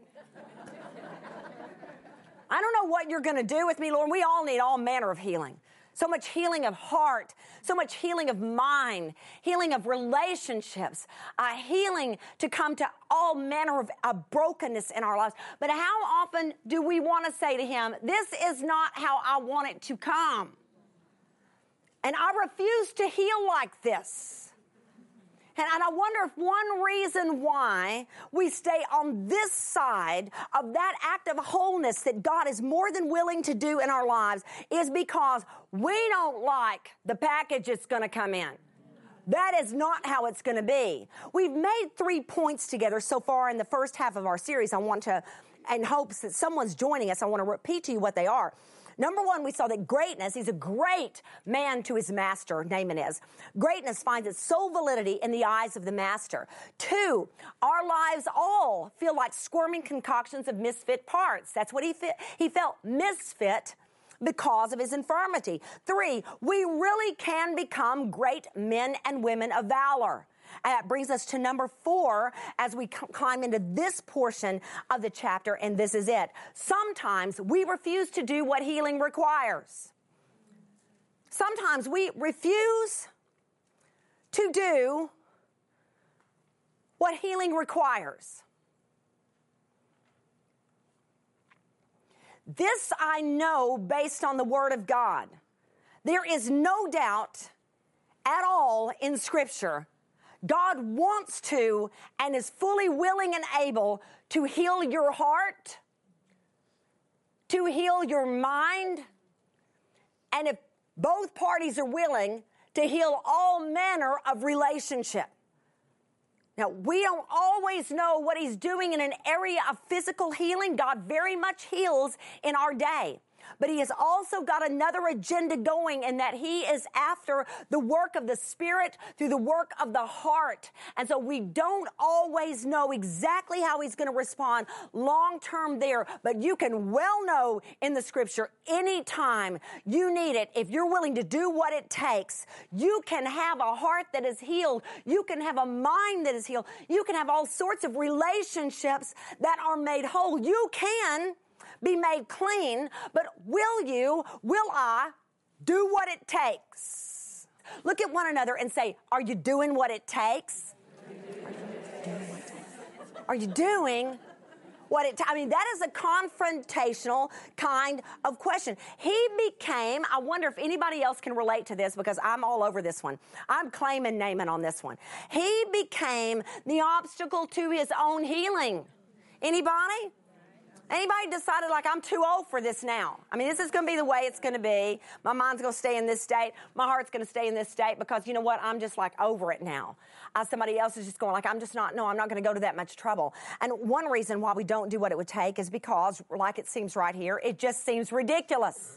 I don't know what you're going to do with me, Lord. We all need all manner of healing. So much healing of heart, so much healing of mind, healing of relationships, healing to come to all manner of brokenness in our lives. But how often do we want to say to him, this is not how I want it to come? And I refuse to heal like this. And I wonder if one reason why we stay on this side of that act of wholeness that God is more than willing to do in our lives is because we don't like the package that's going to come in. That is not how it's going to be. We've made 3 points together so far in the first half of our series. I want to, in hopes that someone's joining us, I want to repeat to you what they are. Number 1, we saw that greatness, he's a great man to his master, Naaman is. Greatness finds its sole validity in the eyes of the master. 2, our lives all feel like squirming concoctions of misfit parts. That's what he felt, misfit, because of his infirmity. 3, we really can become great men and women of valor. And that brings us to number 4 as we climb into this portion of the chapter, and this is it. Sometimes we refuse to do what healing requires. Sometimes we refuse to do what healing requires. This I know based on the Word of God. There is no doubt at all in Scripture God wants to and is fully willing and able to heal your heart, to heal your mind, and if both parties are willing, to heal all manner of relationship. Now, we don't always know what he's doing in an area of physical healing. God very much heals in our day. But he has also got another agenda going, in that he is after the work of the Spirit through the work of the heart. And so we don't always know exactly how he's going to respond long term there. But you can well know in the Scripture, anytime you need it, if you're willing to do what it takes, you can have a heart that is healed. You can have a mind that is healed. You can have all sorts of relationships that are made whole. You can be made clean, but will I do what it takes? Look at one another and say, are you doing what it takes? Are you doing what it takes? I mean, that is a confrontational kind of question. He became, I wonder if anybody else can relate to this, because I'm all over this one. I'm claiming Naaman on this one. He became the obstacle to his own healing. Anybody? Anybody decided, like, I'm too old for this now? I mean, this is going to be the way it's going to be. My mind's going to stay in this state. My heart's going to stay in this state, because you know what? I'm just like over it now. Somebody else is just going like, I'm not going to go to that much trouble. And one reason why we don't do what it would take is because, like it seems right here, it just seems ridiculous.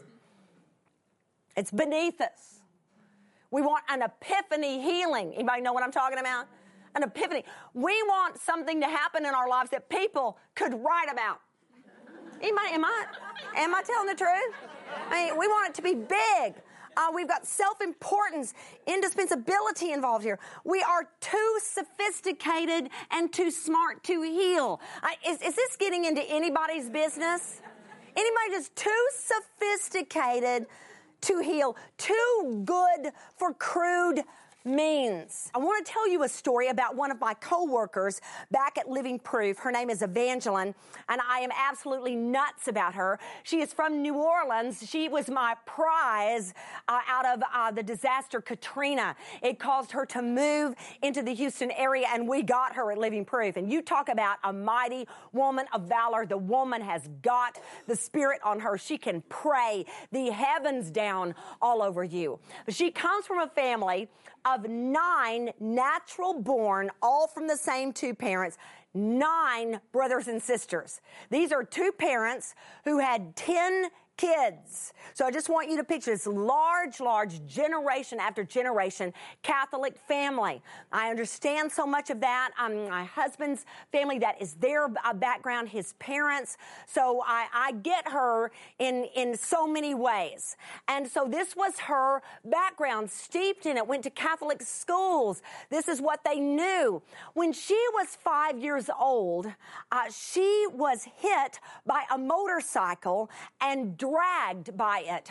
It's beneath us. We want an epiphany healing. Anybody know what I'm talking about? An epiphany. We want something to happen in our lives that people could write about. Anybody, am I telling the truth? I mean, we want it to be big. We've got self-importance, indispensability involved here. We are too sophisticated and too smart to heal. Is this getting into anybody's business? Anybody just too sophisticated to heal, too good for crude means. I want to tell you a story about one of my co-workers back at Living Proof. Her name is Evangeline, and I am absolutely nuts about her. She is from New Orleans. She was my prize out of the disaster Katrina. It caused her to move into the Houston area, and we got her at Living Proof. And you talk about a mighty woman of valor. The woman has got the Spirit on her. She can pray the heavens down all over you. But she comes from a family of 9 natural born, all from the same 2 parents, 9 brothers and sisters. These are 2 parents who had 10 kids. So I just want you to picture this large generation after generation Catholic family. I understand so much of that. My husband's family, that is their background, his parents. So I get her in so many ways. And so this was her background, steeped in it, went to Catholic schools. This is what they knew. When she was 5 years old, she was hit by a motorcycle and dragged by it.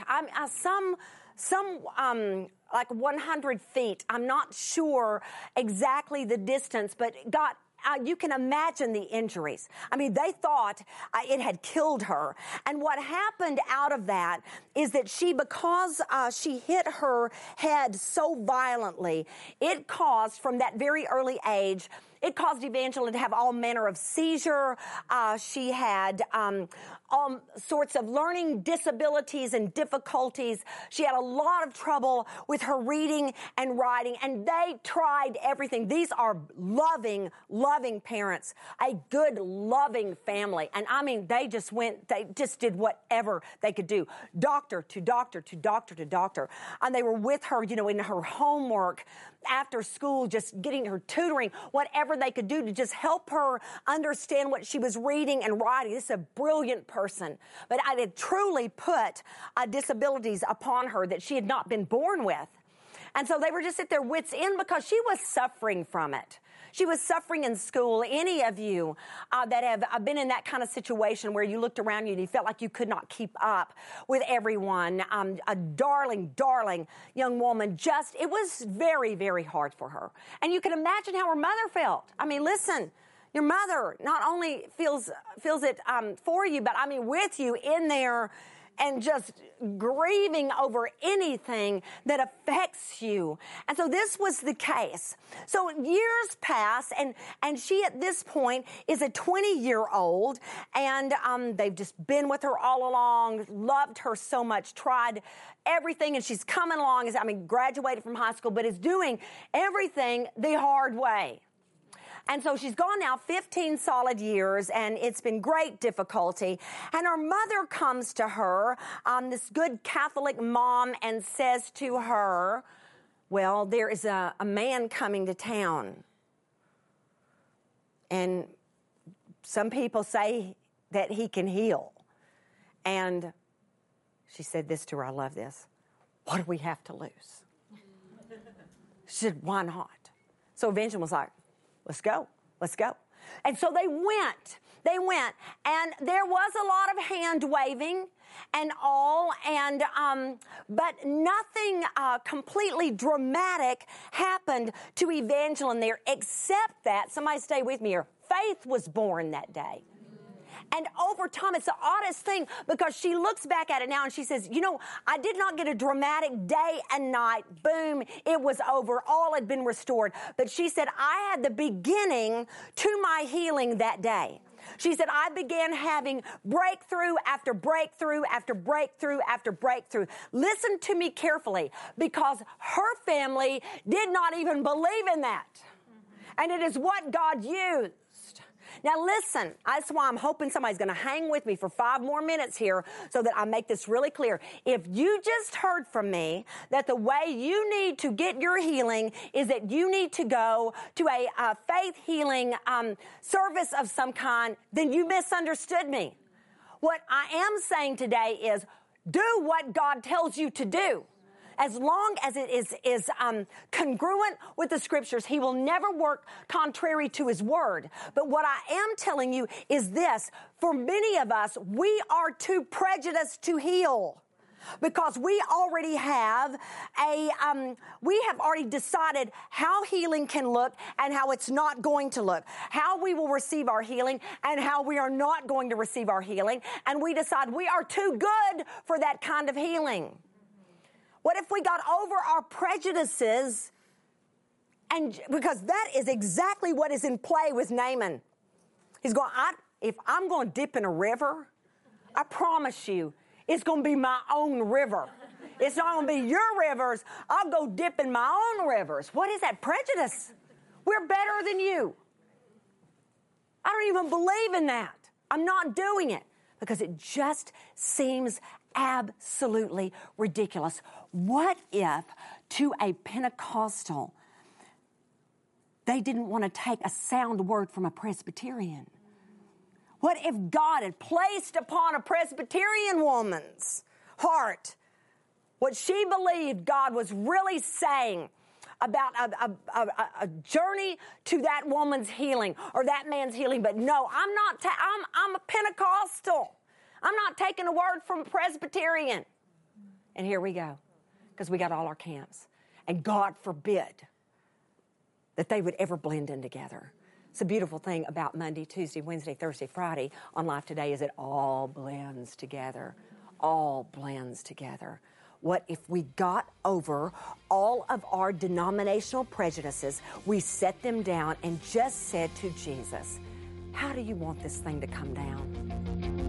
Like 100 feet. I'm not sure exactly the distance, but you can imagine the injuries. I mean, they thought it had killed her. And what happened out of that is that because she hit her head so violently, it caused, from that very early age, it caused Evangeline to have all manner of seizure. She had all sorts of learning disabilities and difficulties. She had a lot of trouble with her reading and writing, and they tried everything. These are loving parents, a good, loving family. And I mean, they just did whatever they could do. Doctor to doctor to doctor to doctor. And they were with her, in her homework, after school, just getting her tutoring, whatever they could do to just help her understand what she was reading and writing. This is a brilliant person. But I had truly put disabilities upon her that she had not been born with. And so they were just at their wits' end because she was suffering from it. She was suffering in school. Any of you that have been in that kind of situation where you looked around you and you felt like you could not keep up with everyone, a darling young woman, it was very, very hard for her. And you can imagine how her mother felt. I mean, listen, your mother not only feels it for you, but I mean with you in there, and just grieving over anything that affects you. And so this was the case. So years pass, and she at this point is a 20-year-old, and they've just been with her all along, loved her so much, tried everything, and she's coming along, graduated from high school, but is doing everything the hard way. And so she's gone now 15 solid years, and it's been great difficulty. And her mother comes to her, this good Catholic mom, and says to her, well, there is a man coming to town. And some people say that he can heal. And she said this to her, I love this. What do we have to lose? She said, why not? So Evangeline was like, let's go. And so they went, and there was a lot of hand waving and all, and but nothing completely dramatic happened to Evangeline there, except that, somebody stay with me here, faith was born that day. And over time, it's the oddest thing, because she looks back at it now and she says, you know, I did not get a dramatic day and night. Boom, it was over. All had been restored. But she said, I had the beginning to my healing that day. She said, I began having breakthrough after breakthrough after breakthrough after breakthrough. Listen to me carefully, because her family did not even believe in that. And it is what God used. Now listen, that's why I'm hoping somebody's going to hang with me for 5 more minutes here so that I make this really clear. If you just heard from me that the way you need to get your healing is that you need to go to a faith healing service of some kind, then you misunderstood me. What I am saying today is do what God tells you to do. As long as it is congruent with the Scriptures, He will never work contrary to His Word. But what I am telling you is this. For many of us, we are too prejudiced to heal, because we already have we have already decided how healing can look and how it's not going to look, how we will receive our healing and how we are not going to receive our healing. And we decide we are too good for that kind of healing. What if we got over our prejudices? And because that is exactly what is in play with Naaman. He's going, if I'm going to dip in a river, I promise you, it's going to be my own river. It's not going to be your rivers. I'll go dip in my own rivers. What is that? Prejudice. We're better than you. I don't even believe in that. I'm not doing it because it just seems absolutely ridiculous. What if to a Pentecostal they didn't want to take a sound word from a Presbyterian? What if God had placed upon a Presbyterian woman's heart what she believed God was really saying about a journey to that woman's healing or that man's healing? But no, I'm a Pentecostal. I'm not taking a word from a Presbyterian. And here we go, because we got all our camps. And God forbid that they would ever blend in together. It's a beautiful thing about Monday, Tuesday, Wednesday, Thursday, Friday on Life Today is it all blends together. All blends together. What if we got over all of our denominational prejudices, we set them down and just said to Jesus, how do you want this thing to come down?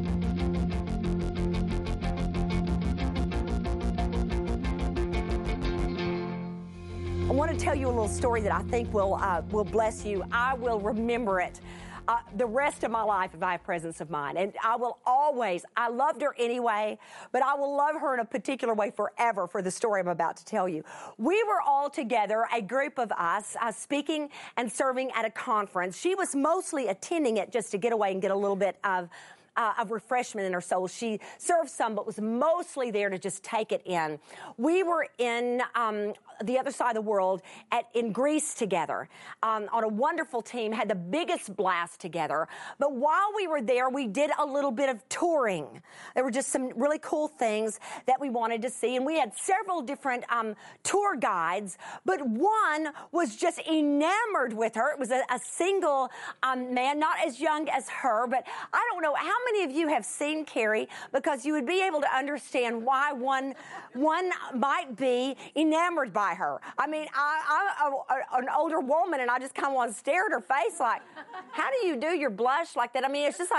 I want to tell you a little story that I think will bless you. I will remember it the rest of my life if I have presence of mind. And I will always, I loved her anyway, but I will love her in a particular way forever for the story I'm about to tell you. We were all together, a group of us, speaking and serving at a conference. She was mostly attending it just to get away and get a little bit of refreshment in her soul. She served some, but was mostly there to just take it in. We were in the other side of the world in Greece together on a wonderful team, had the biggest blast together. But while we were there, we did a little bit of touring. There were just some really cool things that we wanted to see, and we had several different tour guides, but one was just enamored with her. It was a single man, not as young as her, but I don't know how many of you have seen Carrie, because you would be able to understand why one might be enamored by her. I mean, I'm an older woman, and I just kind of want to stare at her face like, how do you do your blush like that? I mean, it's just like,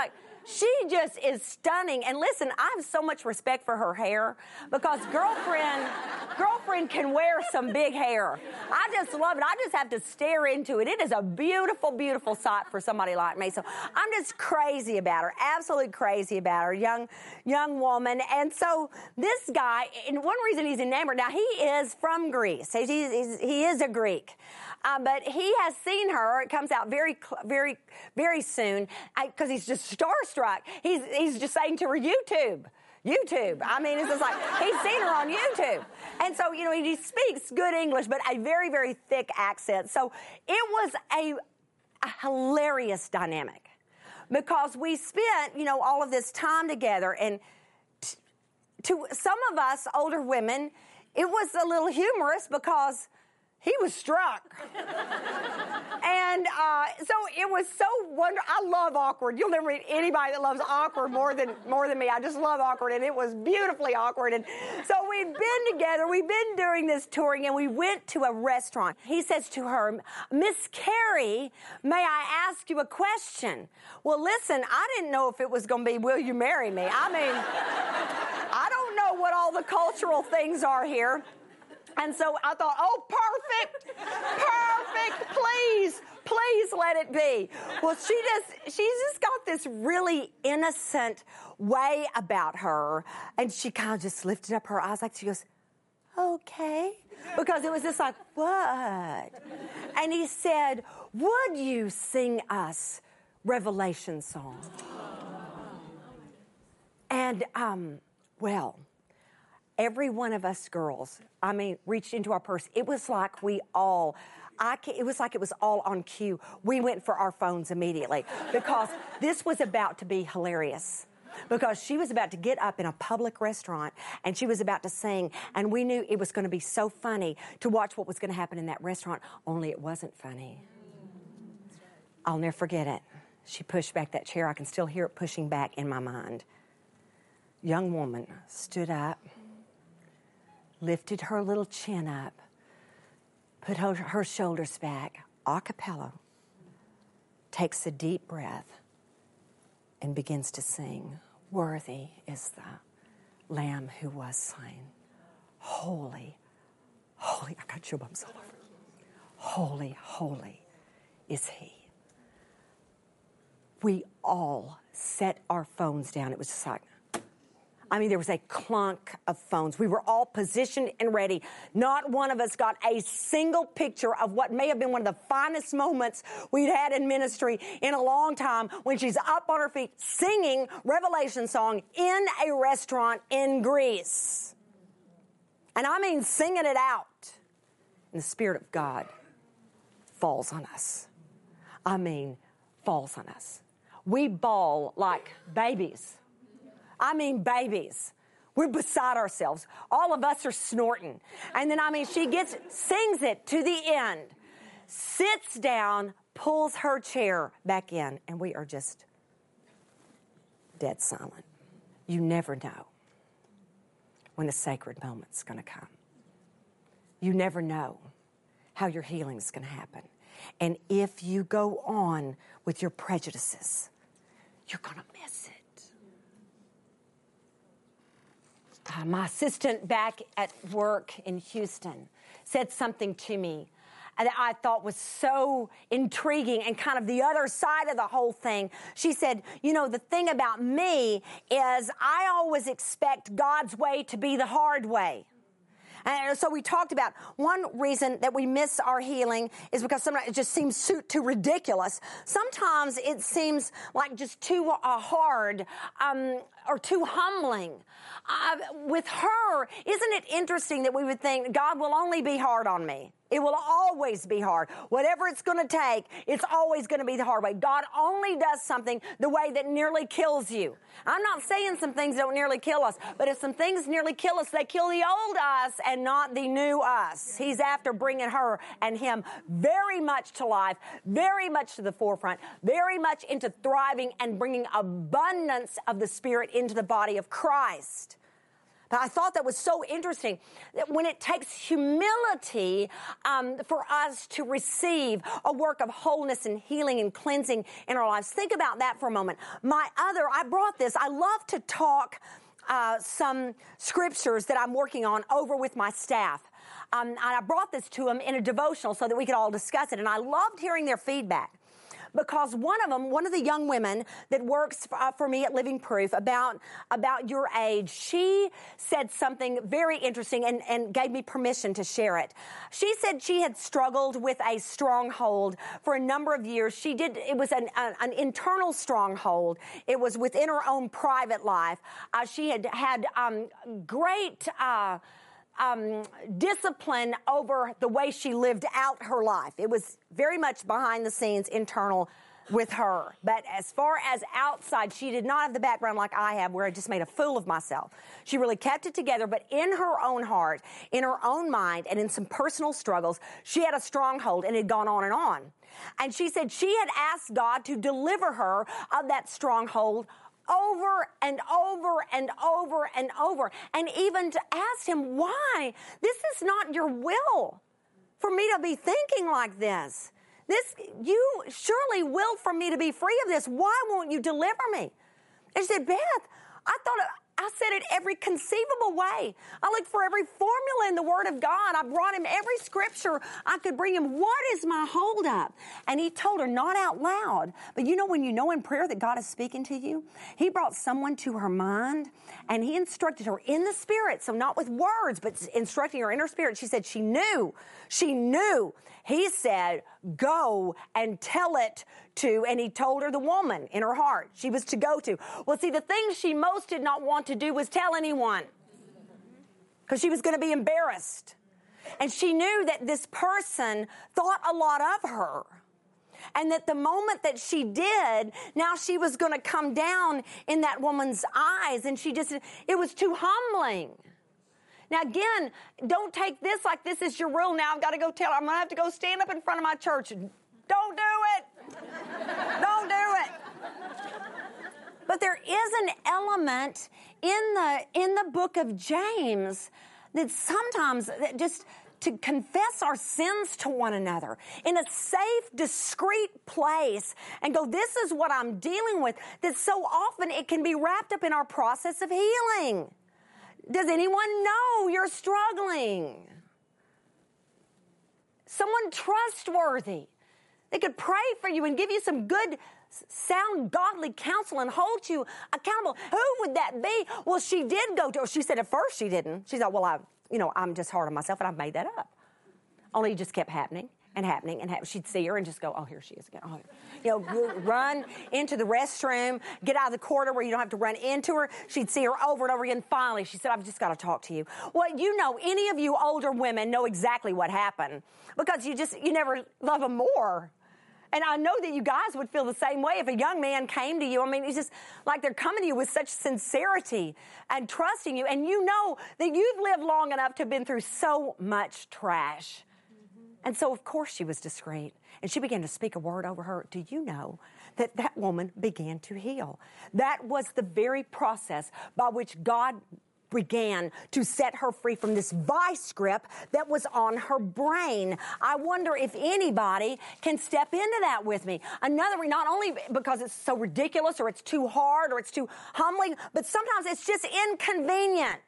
She just is stunning. And listen, I have so much respect for her hair because girlfriend can wear some big hair. I just love it. I just have to stare into it. It is a beautiful, beautiful sight for somebody like me. So I'm just crazy about her, absolutely crazy about her, young woman. And so this guy, and one reason he's enamored, now he is from Greece. He is a Greek. But he has seen her. It comes out very, very, very soon because he's just starstruck. He's just saying to her, YouTube. I mean, it's just like he's seen her on YouTube. And so, he speaks good English, but a very, very thick accent. So it was a hilarious dynamic because we spent, all of this time together. And to some of us older women, it was a little humorous because he was struck. And so it was so wonderful. I love awkward. You'll never meet anybody that loves awkward more than me. I just love awkward, and it was beautifully awkward. And so we've been together. We've been doing this touring, and we went to a restaurant. He says to her, Miss Carrie, may I ask you a question? Well, listen, I didn't know if it was going to be, will you marry me? I mean, I don't know what all the cultural things are here. And so I thought, oh, perfect, please let it be. Well, she's just got this really innocent way about her. And she kind of just lifted up her eyes she goes, okay. Because it was just like, what? And he said, would you sing us Revelation song? And, well, every one of us girls, reached into our purse. It was like it was all on cue. We went for our phones immediately because this was about to be hilarious. Because she was about to get up in a public restaurant and she was about to sing, and we knew it was going to be so funny to watch what was going to happen in that restaurant, only it wasn't funny. I'll never forget it. She pushed back that chair. I can still hear it pushing back in my mind. Young woman stood up, lifted her little chin up, put her shoulders back, a cappella, takes a deep breath, and begins to sing, worthy is the Lamb who was slain. Holy, holy, I got chill bumps all over. Holy, holy is he. We all set our phones down. It was just like, there was a clunk of phones. We were all positioned and ready. Not one of us got a single picture of what may have been one of the finest moments we'd had in ministry in a long time when she's up on her feet singing Revelation song in a restaurant in Greece. And singing it out. And the Spirit of God falls on us. Falls on us. We bawl like babies. Babies. We're beside ourselves. All of us are snorting. And then, she sings it to the end, sits down, pulls her chair back in, and we are just dead silent. You never know when a sacred moment's going to come. You never know how your healing's going to happen. And if you go on with your prejudices, you're going to miss it. My assistant back at work in Houston said something to me that I thought was so intriguing and kind of the other side of the whole thing. She said, the thing about me is I always expect God's way to be the hard way. And so we talked about one reason that we miss our healing is because sometimes it just seems too ridiculous. Sometimes it seems like just too hard or too humbling. With her, isn't it interesting that we would think God will only be hard on me? It will always be hard. Whatever it's going to take, it's always going to be the hard way. God only does something the way that nearly kills you. I'm not saying some things don't nearly kill us, but if some things nearly kill us, they kill the old us and not the new us. He's after bringing her and him very much to life, very much to the forefront, very much into thriving and bringing abundance of the Spirit into the body of Christ. But I thought that was so interesting that when it takes humility for us to receive a work of wholeness and healing and cleansing in our lives. Think about that for a moment. I brought this. I love to talk some scriptures that I'm working on over with my staff. And I brought this to them in a devotional so that we could all discuss it. And I loved hearing their feedback. Because one of the young women that works for me at Living Proof about your age, she said something very interesting and gave me permission to share it. She said she had struggled with a stronghold for a number of years. It was an internal stronghold. It was within her own private life. She had great discipline over the way she lived out her life. It was very much behind the scenes, internal with her. But as far as outside, she did not have the background like I have, where I just made a fool of myself. She really kept it together, but in her own heart, in her own mind, and in some personal struggles, she had a stronghold, and it had gone on and on. And she said she had asked God to deliver her of that stronghold over and over and over and over, and even to ask him, why? This is not your will for me to be thinking like this. You surely will for me to be free of this. Why won't you deliver me? And she said, Beth, I said it every conceivable way. I looked for every formula in the Word of God. I brought him every scripture I could bring him. What is my holdup? And he told her, not out loud, but when you know in prayer that God is speaking to you, he brought someone to her mind and he instructed her in the Spirit. So not with words, but instructing her in her spirit. She said she knew. He said, go and tell it to, and he told her the woman in her heart she was to go to. Well, see, the thing she most did not want to do was tell anyone, because she was going to be embarrassed. And she knew that this person thought a lot of her. And that the moment that she did, now she was going to come down in that woman's eyes. And it was too humbling. Now, again, don't take this like this is your rule. Now I've got to go I'm going to have to go stand up in front of my church. Don't do it. Don't do it. But there is an element in the book of James that sometimes just to confess our sins to one another in a safe, discreet place and go, this is what I'm dealing with, that so often it can be wrapped up in our process of healing. Does anyone know you're struggling? Someone trustworthy. They could pray for you and give you some good, sound, godly counsel and hold you accountable. Who would that be? Well, she did go to her. She said at first she didn't. She thought, well, I'm just hard on myself and I've made that up. Only it just kept happening and happening and happening. She'd see her and just go, oh, here she is again. Oh, run into the restroom, get out of the corridor where you don't have to run into her. She'd see her over and over again. Finally, she said, I've just got to talk to you. Well, any of you older women know exactly what happened because you never love them more. And I know that you guys would feel the same way if a young man came to you. I mean, it's just like they're coming to you with such sincerity and trusting you. And you know that you've lived long enough to have been through so much trash. And so, of course, she was discreet. And she began to speak a word over her. Do you know that woman began to heal? That was the very process by which God began to set her free from this vice grip that was on her brain. I wonder if anybody can step into that with me. Not only because it's so ridiculous or it's too hard or it's too humbling, but sometimes it's just inconvenient.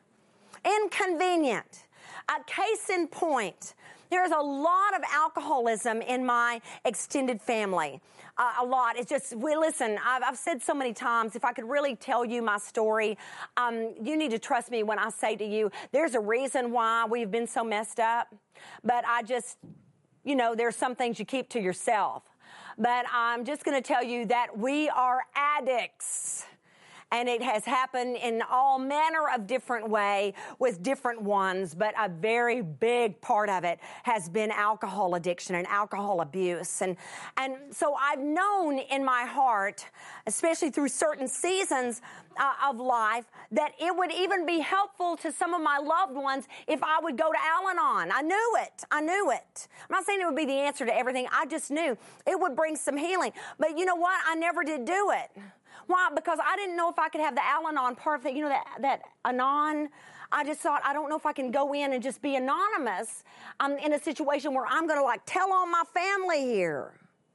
A case in point, there's a lot of alcoholism in my extended family. A lot. It's just, listen, I've said so many times, if I could really tell you my story, you need to trust me when I say to you, there's a reason why we've been so messed up. But there's some things you keep to yourself. But I'm just going to tell you that we are addicts. And it has happened in all manner of different way with different ones, but a very big part of it has been alcohol addiction and alcohol abuse. And so I've known in my heart, especially through certain seasons of life, that it would even be helpful to some of my loved ones if I would go to Al-Anon. I knew it. I'm not saying it would be the answer to everything. I just knew it would bring some healing. But you know what? I never did do it. Why? Because I didn't know if I could have the Al-Anon part of it. You know, that Anon? I just thought, I don't know if I can go in and just be anonymous. I'm in a situation where I'm going to like tell on my family here.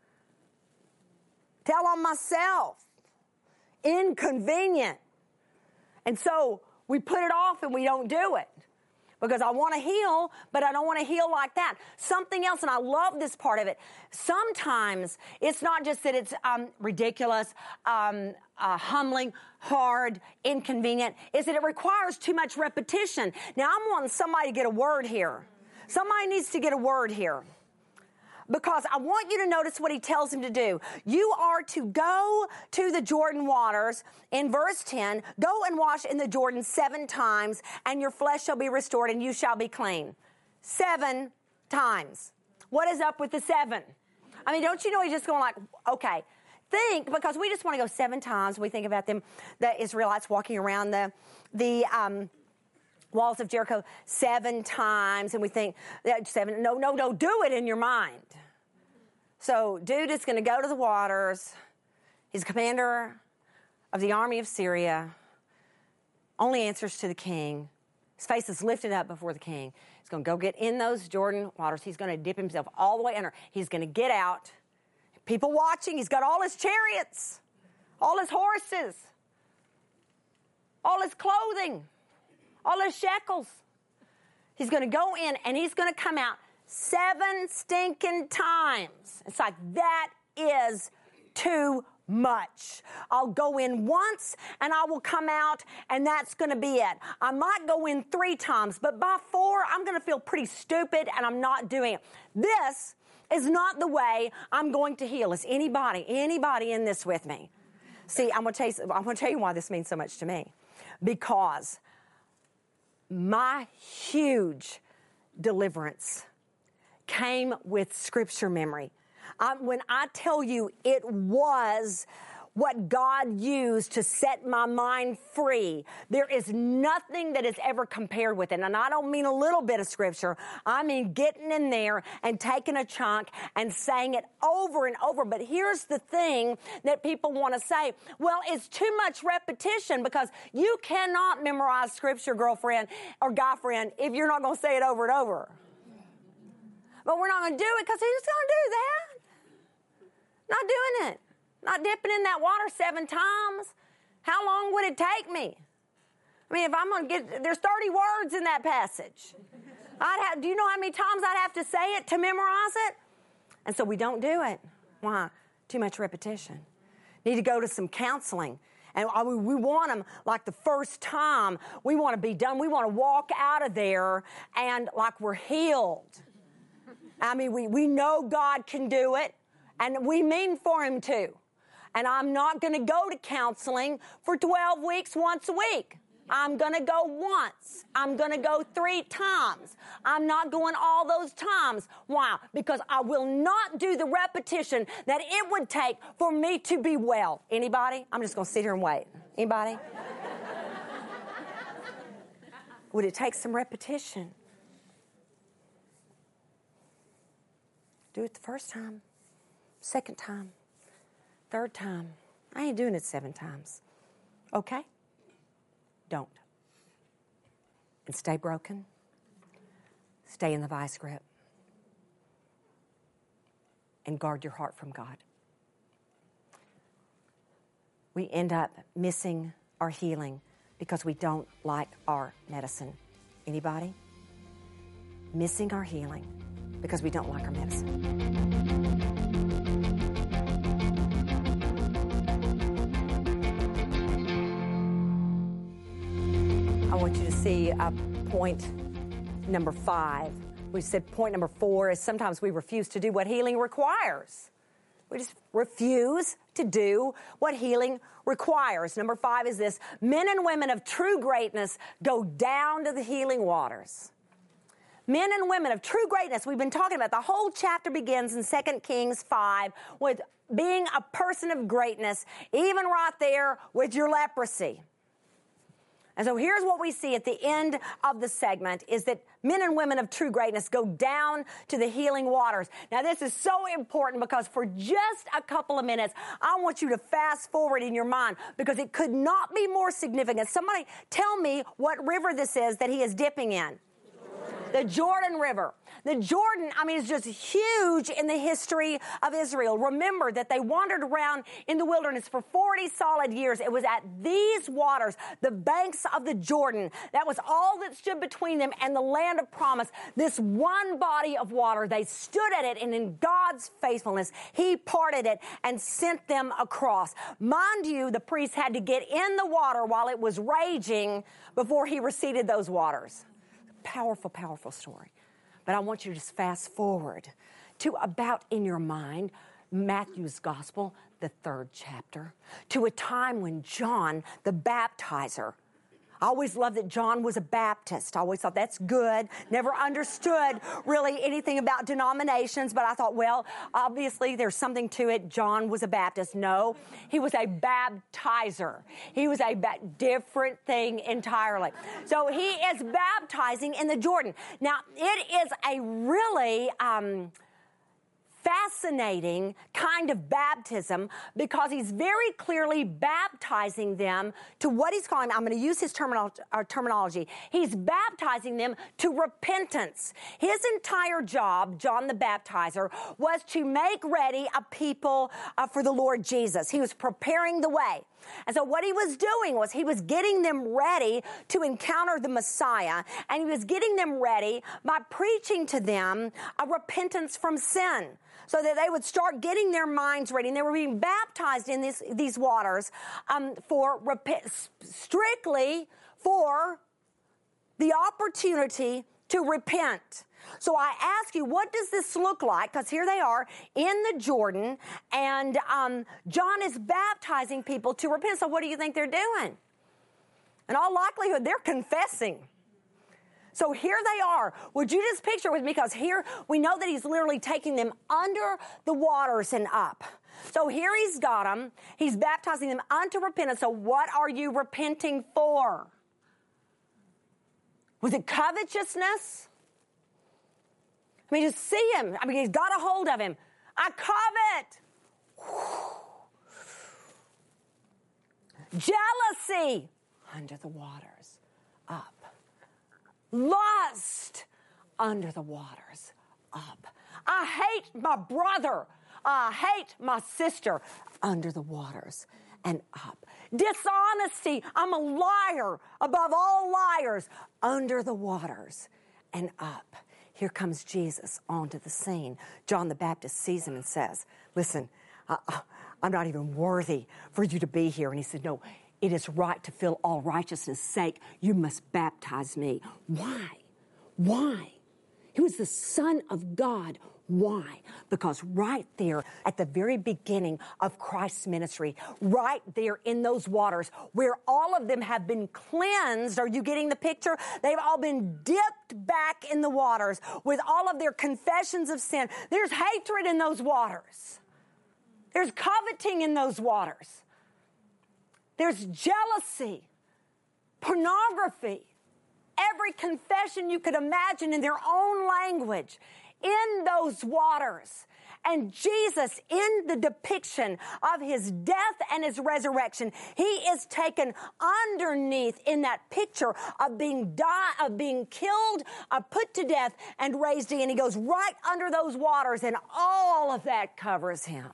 Tell on myself. Inconvenient. And so we put it off and we don't do it. Because I want to heal, but I don't want to heal like that. Something else, and I love this part of it. Sometimes it's not just that it's ridiculous, humbling, hard, inconvenient. It's that it requires too much repetition. Now, I'm wanting somebody to get a word here. Somebody needs to get a word here. Because I want you to notice what he tells him to do. You are to go to the Jordan waters. In verse 10, go and wash in the Jordan 7 times, and your flesh shall be restored, and you shall be clean. 7 times. What is up with the 7? I mean, don't you know he's just going like, okay, think, because we just want to go 7 times. We think about them, the Israelites walking around the walls of Jericho 7 times, and we think that 7. No, do it in your mind. So, dude is going to go to the waters. He's commander of the army of Syria. Only answers to the king. His face is lifted up before the king. He's going to go get in those Jordan waters. He's going to dip himself all the way under. He's going to get out. People watching. He's got all his chariots, all his horses, all his clothing, all his shekels. He's going to go in and he's going to come out 7 stinking times. It's like, that is too much. I'll go in once and I will come out and that's going to be it. I might go in 3 times, but by 4, I'm going to feel pretty stupid and I'm not doing it. This is not the way I'm going to heal. Is anybody in this with me? See, I'm going to tell you why this means so much to me. Because my huge deliverance came with scripture memory. When I tell you it was what God used to set my mind free, there is nothing that is ever compared with it. And I don't mean a little bit of scripture. I mean getting in there and taking a chunk and saying it over and over. But here's the thing that people want to say. Well, it's too much repetition, because you cannot memorize scripture, girlfriend or guy friend, if you're not going to say it over and over. But we're not going to do it because who's going to do that? Not doing it. Not dipping in that water 7 times. How long would it take me? I mean, if I'm going to there's 30 words in that passage. Do you know how many times I'd have to say it to memorize it? And so we don't do it. Why? Too much repetition. Need to go to some counseling. And we want them like the first time. We want to be done. We want to walk out of there and like we're healed. I mean, we know God can do it, and we mean for him to. And I'm not going to go to counseling for 12 weeks once a week. I'm going to go once. I'm going to go 3 times. I'm not going all those times. Why? Because I will not do the repetition that it would take for me to be well. Anybody? I'm just going to sit here and wait. Anybody? Would it take some repetition? Do it the first time, 2nd time, 3rd time. I ain't doing it 7 times. Okay? Don't. And stay broken. Stay in the vice grip. And guard your heart from God. We end up missing our healing because we don't like our medicine. Anybody? Missing our healing because we don't like our medicine. I want you to see point number 5. We said point number 4 is sometimes we refuse to do what healing requires. We just refuse to do what healing requires. Number 5 is this: men and women of true greatness go down to the healing waters. Men and women of true greatness. We've been talking about the whole chapter begins in 2 Kings 5 with being a person of greatness, even right there with your leprosy. And so here's what we see at the end of the segment is that men and women of true greatness go down to the healing waters. Now, this is so important because for just a couple of minutes, I want you to fast forward in your mind because it could not be more significant. Somebody tell me what river this is that he is dipping in. The Jordan River. The Jordan, is just huge in the history of Israel. Remember that they wandered around in the wilderness for 40 solid years. It was at these waters, the banks of the Jordan, that was all that stood between them and the land of promise. This one body of water, they stood at it, and in God's faithfulness, he parted it and sent them across. Mind you, the priest had to get in the water while it was raging before he receded those waters. Powerful, powerful story. But I want you to just fast forward to about in your mind Matthew's Gospel, the 3rd chapter, to a time when John the Baptizer, I always loved that John was a Baptist. I always thought that's good. Never understood really anything about denominations, but I thought, well, obviously there's something to it. John was a Baptist. No, he was a baptizer. He was a different thing entirely. So he is baptizing in the Jordan. Now, it is a really fascinating kind of baptism because he's very clearly baptizing them to what he's calling, I'm going to use his terminology, he's baptizing them to repentance. His entire job, John the Baptizer, was to make ready a people for the Lord Jesus. He was preparing the way. And so what he was doing was he was getting them ready to encounter the Messiah, and he was getting them ready by preaching to them a repentance from sin, so that they would start getting their minds ready. And they were being baptized in these waters strictly for the opportunity to repent. So I ask you, what does this look like? Because here they are in the Jordan, and John is baptizing people to repent. So what do you think they're doing? In all likelihood, they're confessing. So here they are. Would you just picture with me? Because here we know that he's literally taking them under the waters and up. So here he's got them. He's baptizing them unto repentance. So what are you repenting for? Was it covetousness? Just see him. He's got a hold of him. I covet. Jealousy. Under the waters. Up. Lust. Under the waters. Up. I hate my brother. I hate my sister. Under the waters and up. Dishonesty. I'm a liar above all liars. Under the waters and up. Here comes Jesus onto the scene. John the Baptist sees him and says, listen, I'm not even worthy for you to be here. And he said, no, it is right to fill all righteousness' sake. You must baptize me. Why? Why? He was the Son of God. Why? Because right there at the very beginning of Christ's ministry, right there in those waters where all of them have been cleansed, are you getting the picture? They've all been dipped back in the waters with all of their confessions of sin. There's hatred in those waters. There's coveting in those waters. There's jealousy, pornography, every confession you could imagine in their own language. In those waters. And Jesus, in the depiction of his death and his resurrection, he is taken underneath in that picture of being killed, put to death, and raised again. He goes right under those waters, and all of that covers him.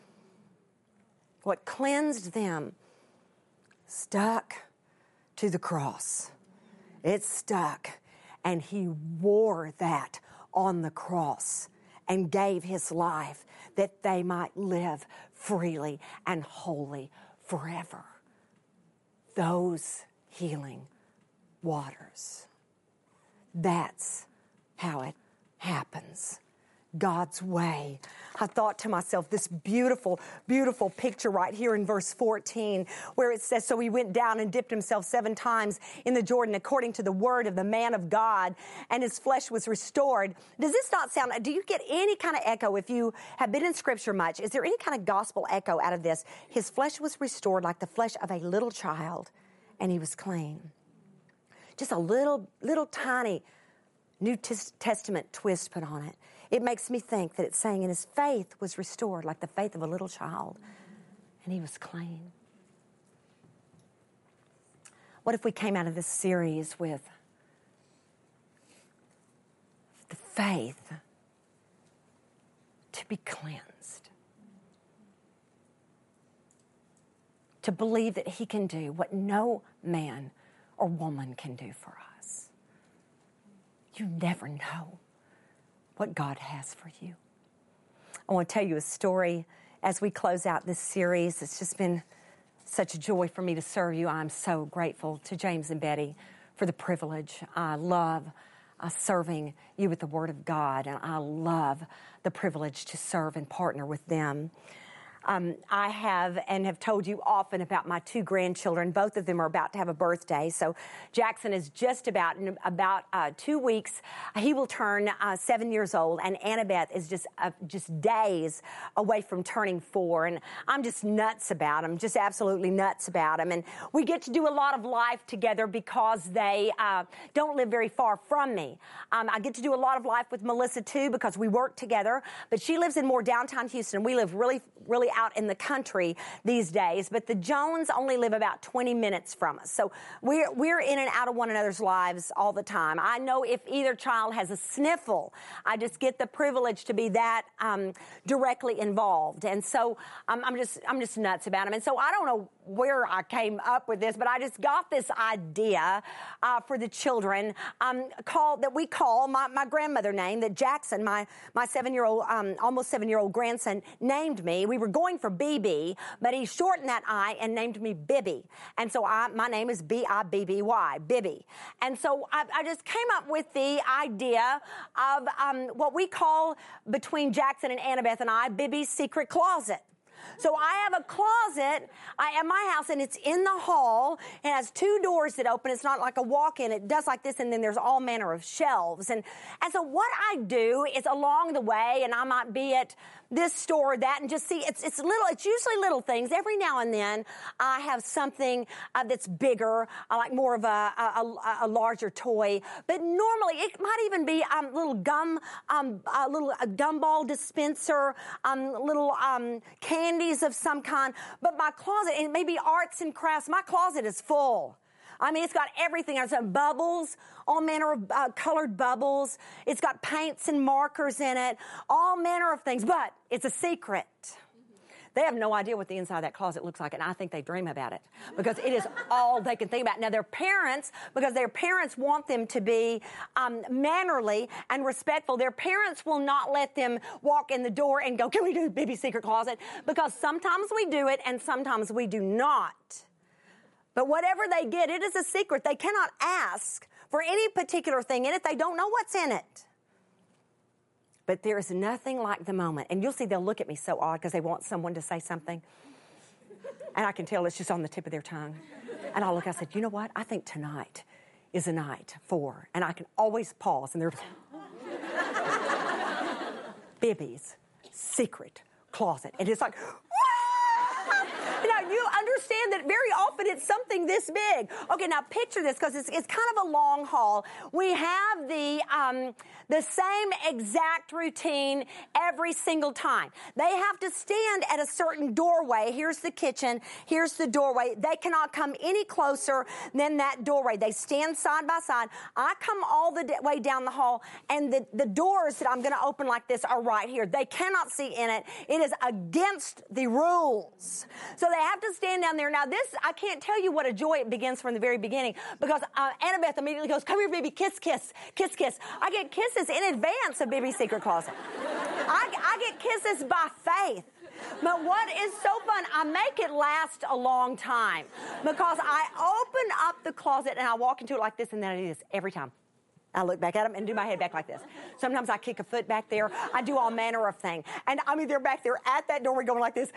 What cleansed them stuck to the cross. It stuck, and he wore that on the cross and gave his life that they might live freely and wholly forever. Those healing waters. That's how it happens. God's way. I thought to myself, this beautiful, beautiful picture right here in verse 14, where it says, so he went down and dipped himself 7 times in the Jordan according to the word of the man of God, and his flesh was restored. Does this not sound, do you get any kind of echo if you have been in Scripture much? Is there any kind of gospel echo out of this? His flesh was restored like the flesh of a little child, and he was clean. just a little tiny New Testament twist put on it. It makes me think that it's saying, and his faith was restored like the faith of a little child, and he was clean. What if we came out of this series with the faith to be cleansed, to believe that he can do what no man or woman can do for us? You never know what God has for you. I want to tell you a story as we close out this series. It's just been such a joy for me to serve you. I'm so grateful to James and Betty for the privilege. I love serving you with the Word of God, and I love the privilege to serve and partner with them. I have told you often about my two grandchildren. Both of them are about to have a birthday. So Jackson is just in about 2 weeks. He will turn 7 years old, and Annabeth is just days away from turning 4. And I'm just nuts about him, just absolutely nuts about him. And we get to do a lot of life together because they don't live very far from me. I get to do a lot of life with Melissa too because we work together. But she lives in more downtown Houston. We live really out in the country these days, but the Jones only live about 20 minutes from us. So we're in and out of one another's lives all the time. I know if either child has a sniffle, I just get the privilege to be that directly involved. And so I'm just nuts about them. And so I don't know where I came up with this, but I just got this idea for the children that we call my grandmother name that Jackson, my 7-year-old, almost 7-year-old grandson named me. We were going for BB, but he shortened that I and named me Bibby. And so my name is B-I-B-B-Y, Bibby. And so I just came up with the idea of what we call between Jackson and Annabeth and I, Bibby's secret closet. So I have a closet at my house, and it's in the hall. It has 2 doors that open. It's not like a walk-in. It does like this, and then there's all manner of shelves. And so what I do is along the way, and I might be at this store or that, and just see, it's usually little things. Every now and then I have something that's bigger, like more of a larger toy. But normally it might even be a little gumball dispenser, little candies of some kind. But my closet, and maybe arts and crafts, my closet is full. I mean, it's got everything. It's got bubbles, all manner of colored bubbles. It's got paints and markers in it, all manner of things. But it's a secret. They have no idea what the inside of that closet looks like, and I think they dream about it because it is all they can think about. Now, their parents want them to be mannerly and respectful. Their parents will not let them walk in the door and go, "Can we do Bibby's secret closet?" Because sometimes we do it and sometimes we do not. But whatever they get, it is a secret. They cannot ask for any particular thing in it. They don't know what's in it. But there is nothing like the moment. And you'll see they'll look at me so odd because they want someone to say something. And I can tell it's just on the tip of their tongue. And I'll look, I said, "You know what? I think tonight is a night for," and I can always pause. And they're Bibby's secret closet. And it's like, now, you understand that very often it's something this big. Okay, now picture this because it's kind of a long haul. We have the same exact routine every single time. They have to stand at a certain doorway. Here's the kitchen. Here's the doorway. They cannot come any closer than that doorway. They stand side by side. I come all the way down the hall, and the doors that I'm going to open like this are right here. They cannot see in it. It is against the rules. So they have to stand down there. Now, this, I can't tell you what a joy it begins from the very beginning because Annabeth immediately goes, "Come here, baby, kiss, kiss, kiss, kiss." I get kisses in advance of Bibby's secret closet. I get kisses by faith. But what is so fun, I make it last a long time because I open up the closet and I walk into it like this, and then I do this every time. I look back at them and do my head back like this. Sometimes I kick a foot back there. I do all manner of things. And I mean, they're back there at that doorway going like this.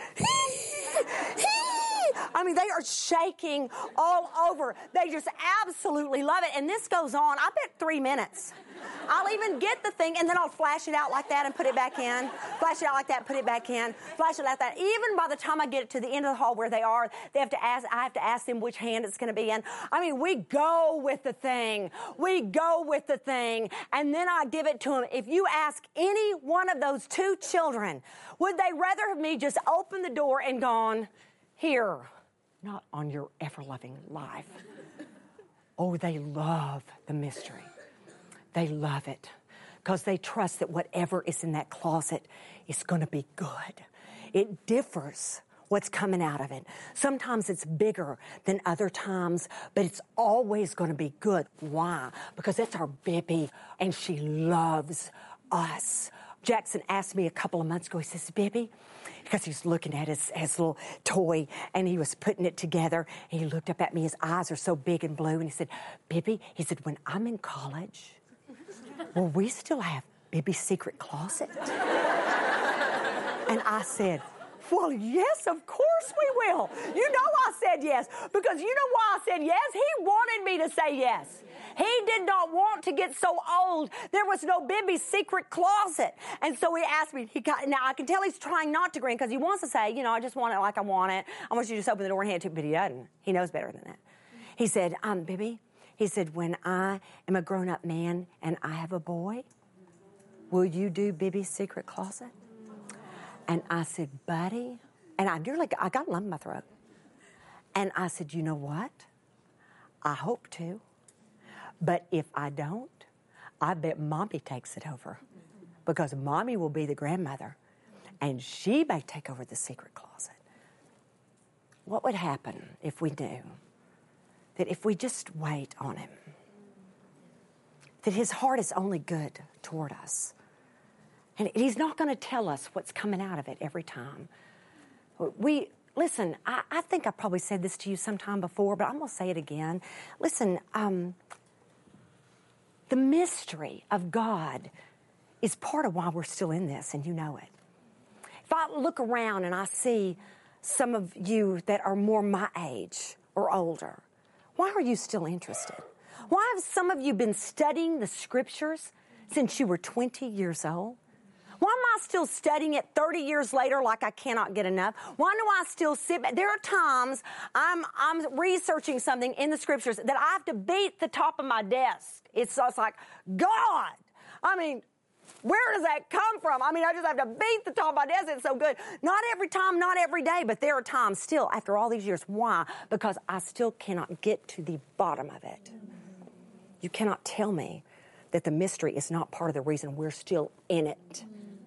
I mean, they are shaking all over. They just absolutely love it. And this goes on, I bet 3 minutes. I'll even get the thing, and then I'll flash it out like that and put it back in. Flash it out like that, put it back in. Flash it like that. Even by the time I get it to the end of the hall where they are, I have to ask them which hand it's going to be in. I mean, we go with the thing. We go with the thing, and then I give it to them. If you ask any one of those two children, would they rather have me just open the door and gone, here, not on your ever-loving life? Oh, they love the mystery. They love it because they trust that whatever is in that closet is going to be good. It differs what's coming out of it. Sometimes it's bigger than other times, but it's always going to be good. Why? Because that's our baby, and she loves us. Jackson asked me a couple of months ago, he says, Bibby, because he's looking at his little toy, and he was putting it together, and he looked up at me. His eyes are so big and blue, and he said, Bibby, he said, when I'm in college, will we still have Bibby's secret closet? And I said, well, yes, of course we will. You know I said yes, because you know why I said yes? He wanted me to say yes. He did not want to get so old. There was no Bibby's secret closet. And so he asked me, now I can tell he's trying not to grin because he wants to say, you know, I just want it like I want it. I want you to just open the door and hand it to me, but he doesn't. He knows better than that. He said, Bibby, he said, when I am a grown-up man and I have a boy, will you do Bibby's secret closet? And I said, buddy, and I got a lump in my throat. And I said, you know what? I hope to. But if I don't, I bet Mommy takes it over. Because Mommy will be the grandmother. And she may take over the secret closet. What would happen if we knew that if we just wait on him, that his heart is only good toward us? And he's not going to tell us what's coming out of it every time. Listen, I think I probably said this to you sometime before, but I'm going to say it again. Listen, the mystery of God is part of why we're still in this, and you know it. If I look around and I see some of you that are more my age or older, why are you still interested? Why have some of you been studying the scriptures since you were 20 years old? Why am I still studying it 30 years later like I cannot get enough? Why do I still sit back? There are times I'm researching something in the scriptures that I have to beat the top of my desk. It's just like, God, I mean, where does that come from? I mean, I just have to beat the top of my desk. It's so good. Not every time, not every day, but there are times still after all these years. Why? Because I still cannot get to the bottom of it. You cannot tell me that the mystery is not part of the reason we're still in it.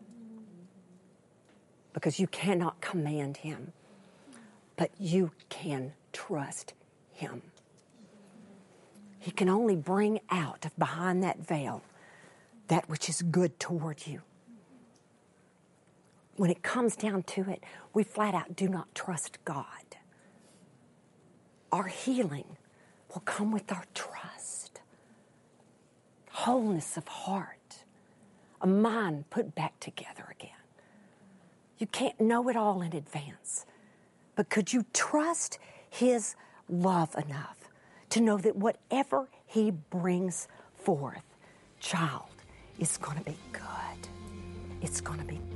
Because you cannot command him, but you can trust him. He can only bring out of behind that veil that which is good toward you. When it comes down to it, we flat out do not trust God. Our healing will come with our trust. Wholeness of heart, a mind put back together again. You can't know it all in advance, but could you trust his love enough to know that whatever he brings forth, child, is going to be good. It's going to be good.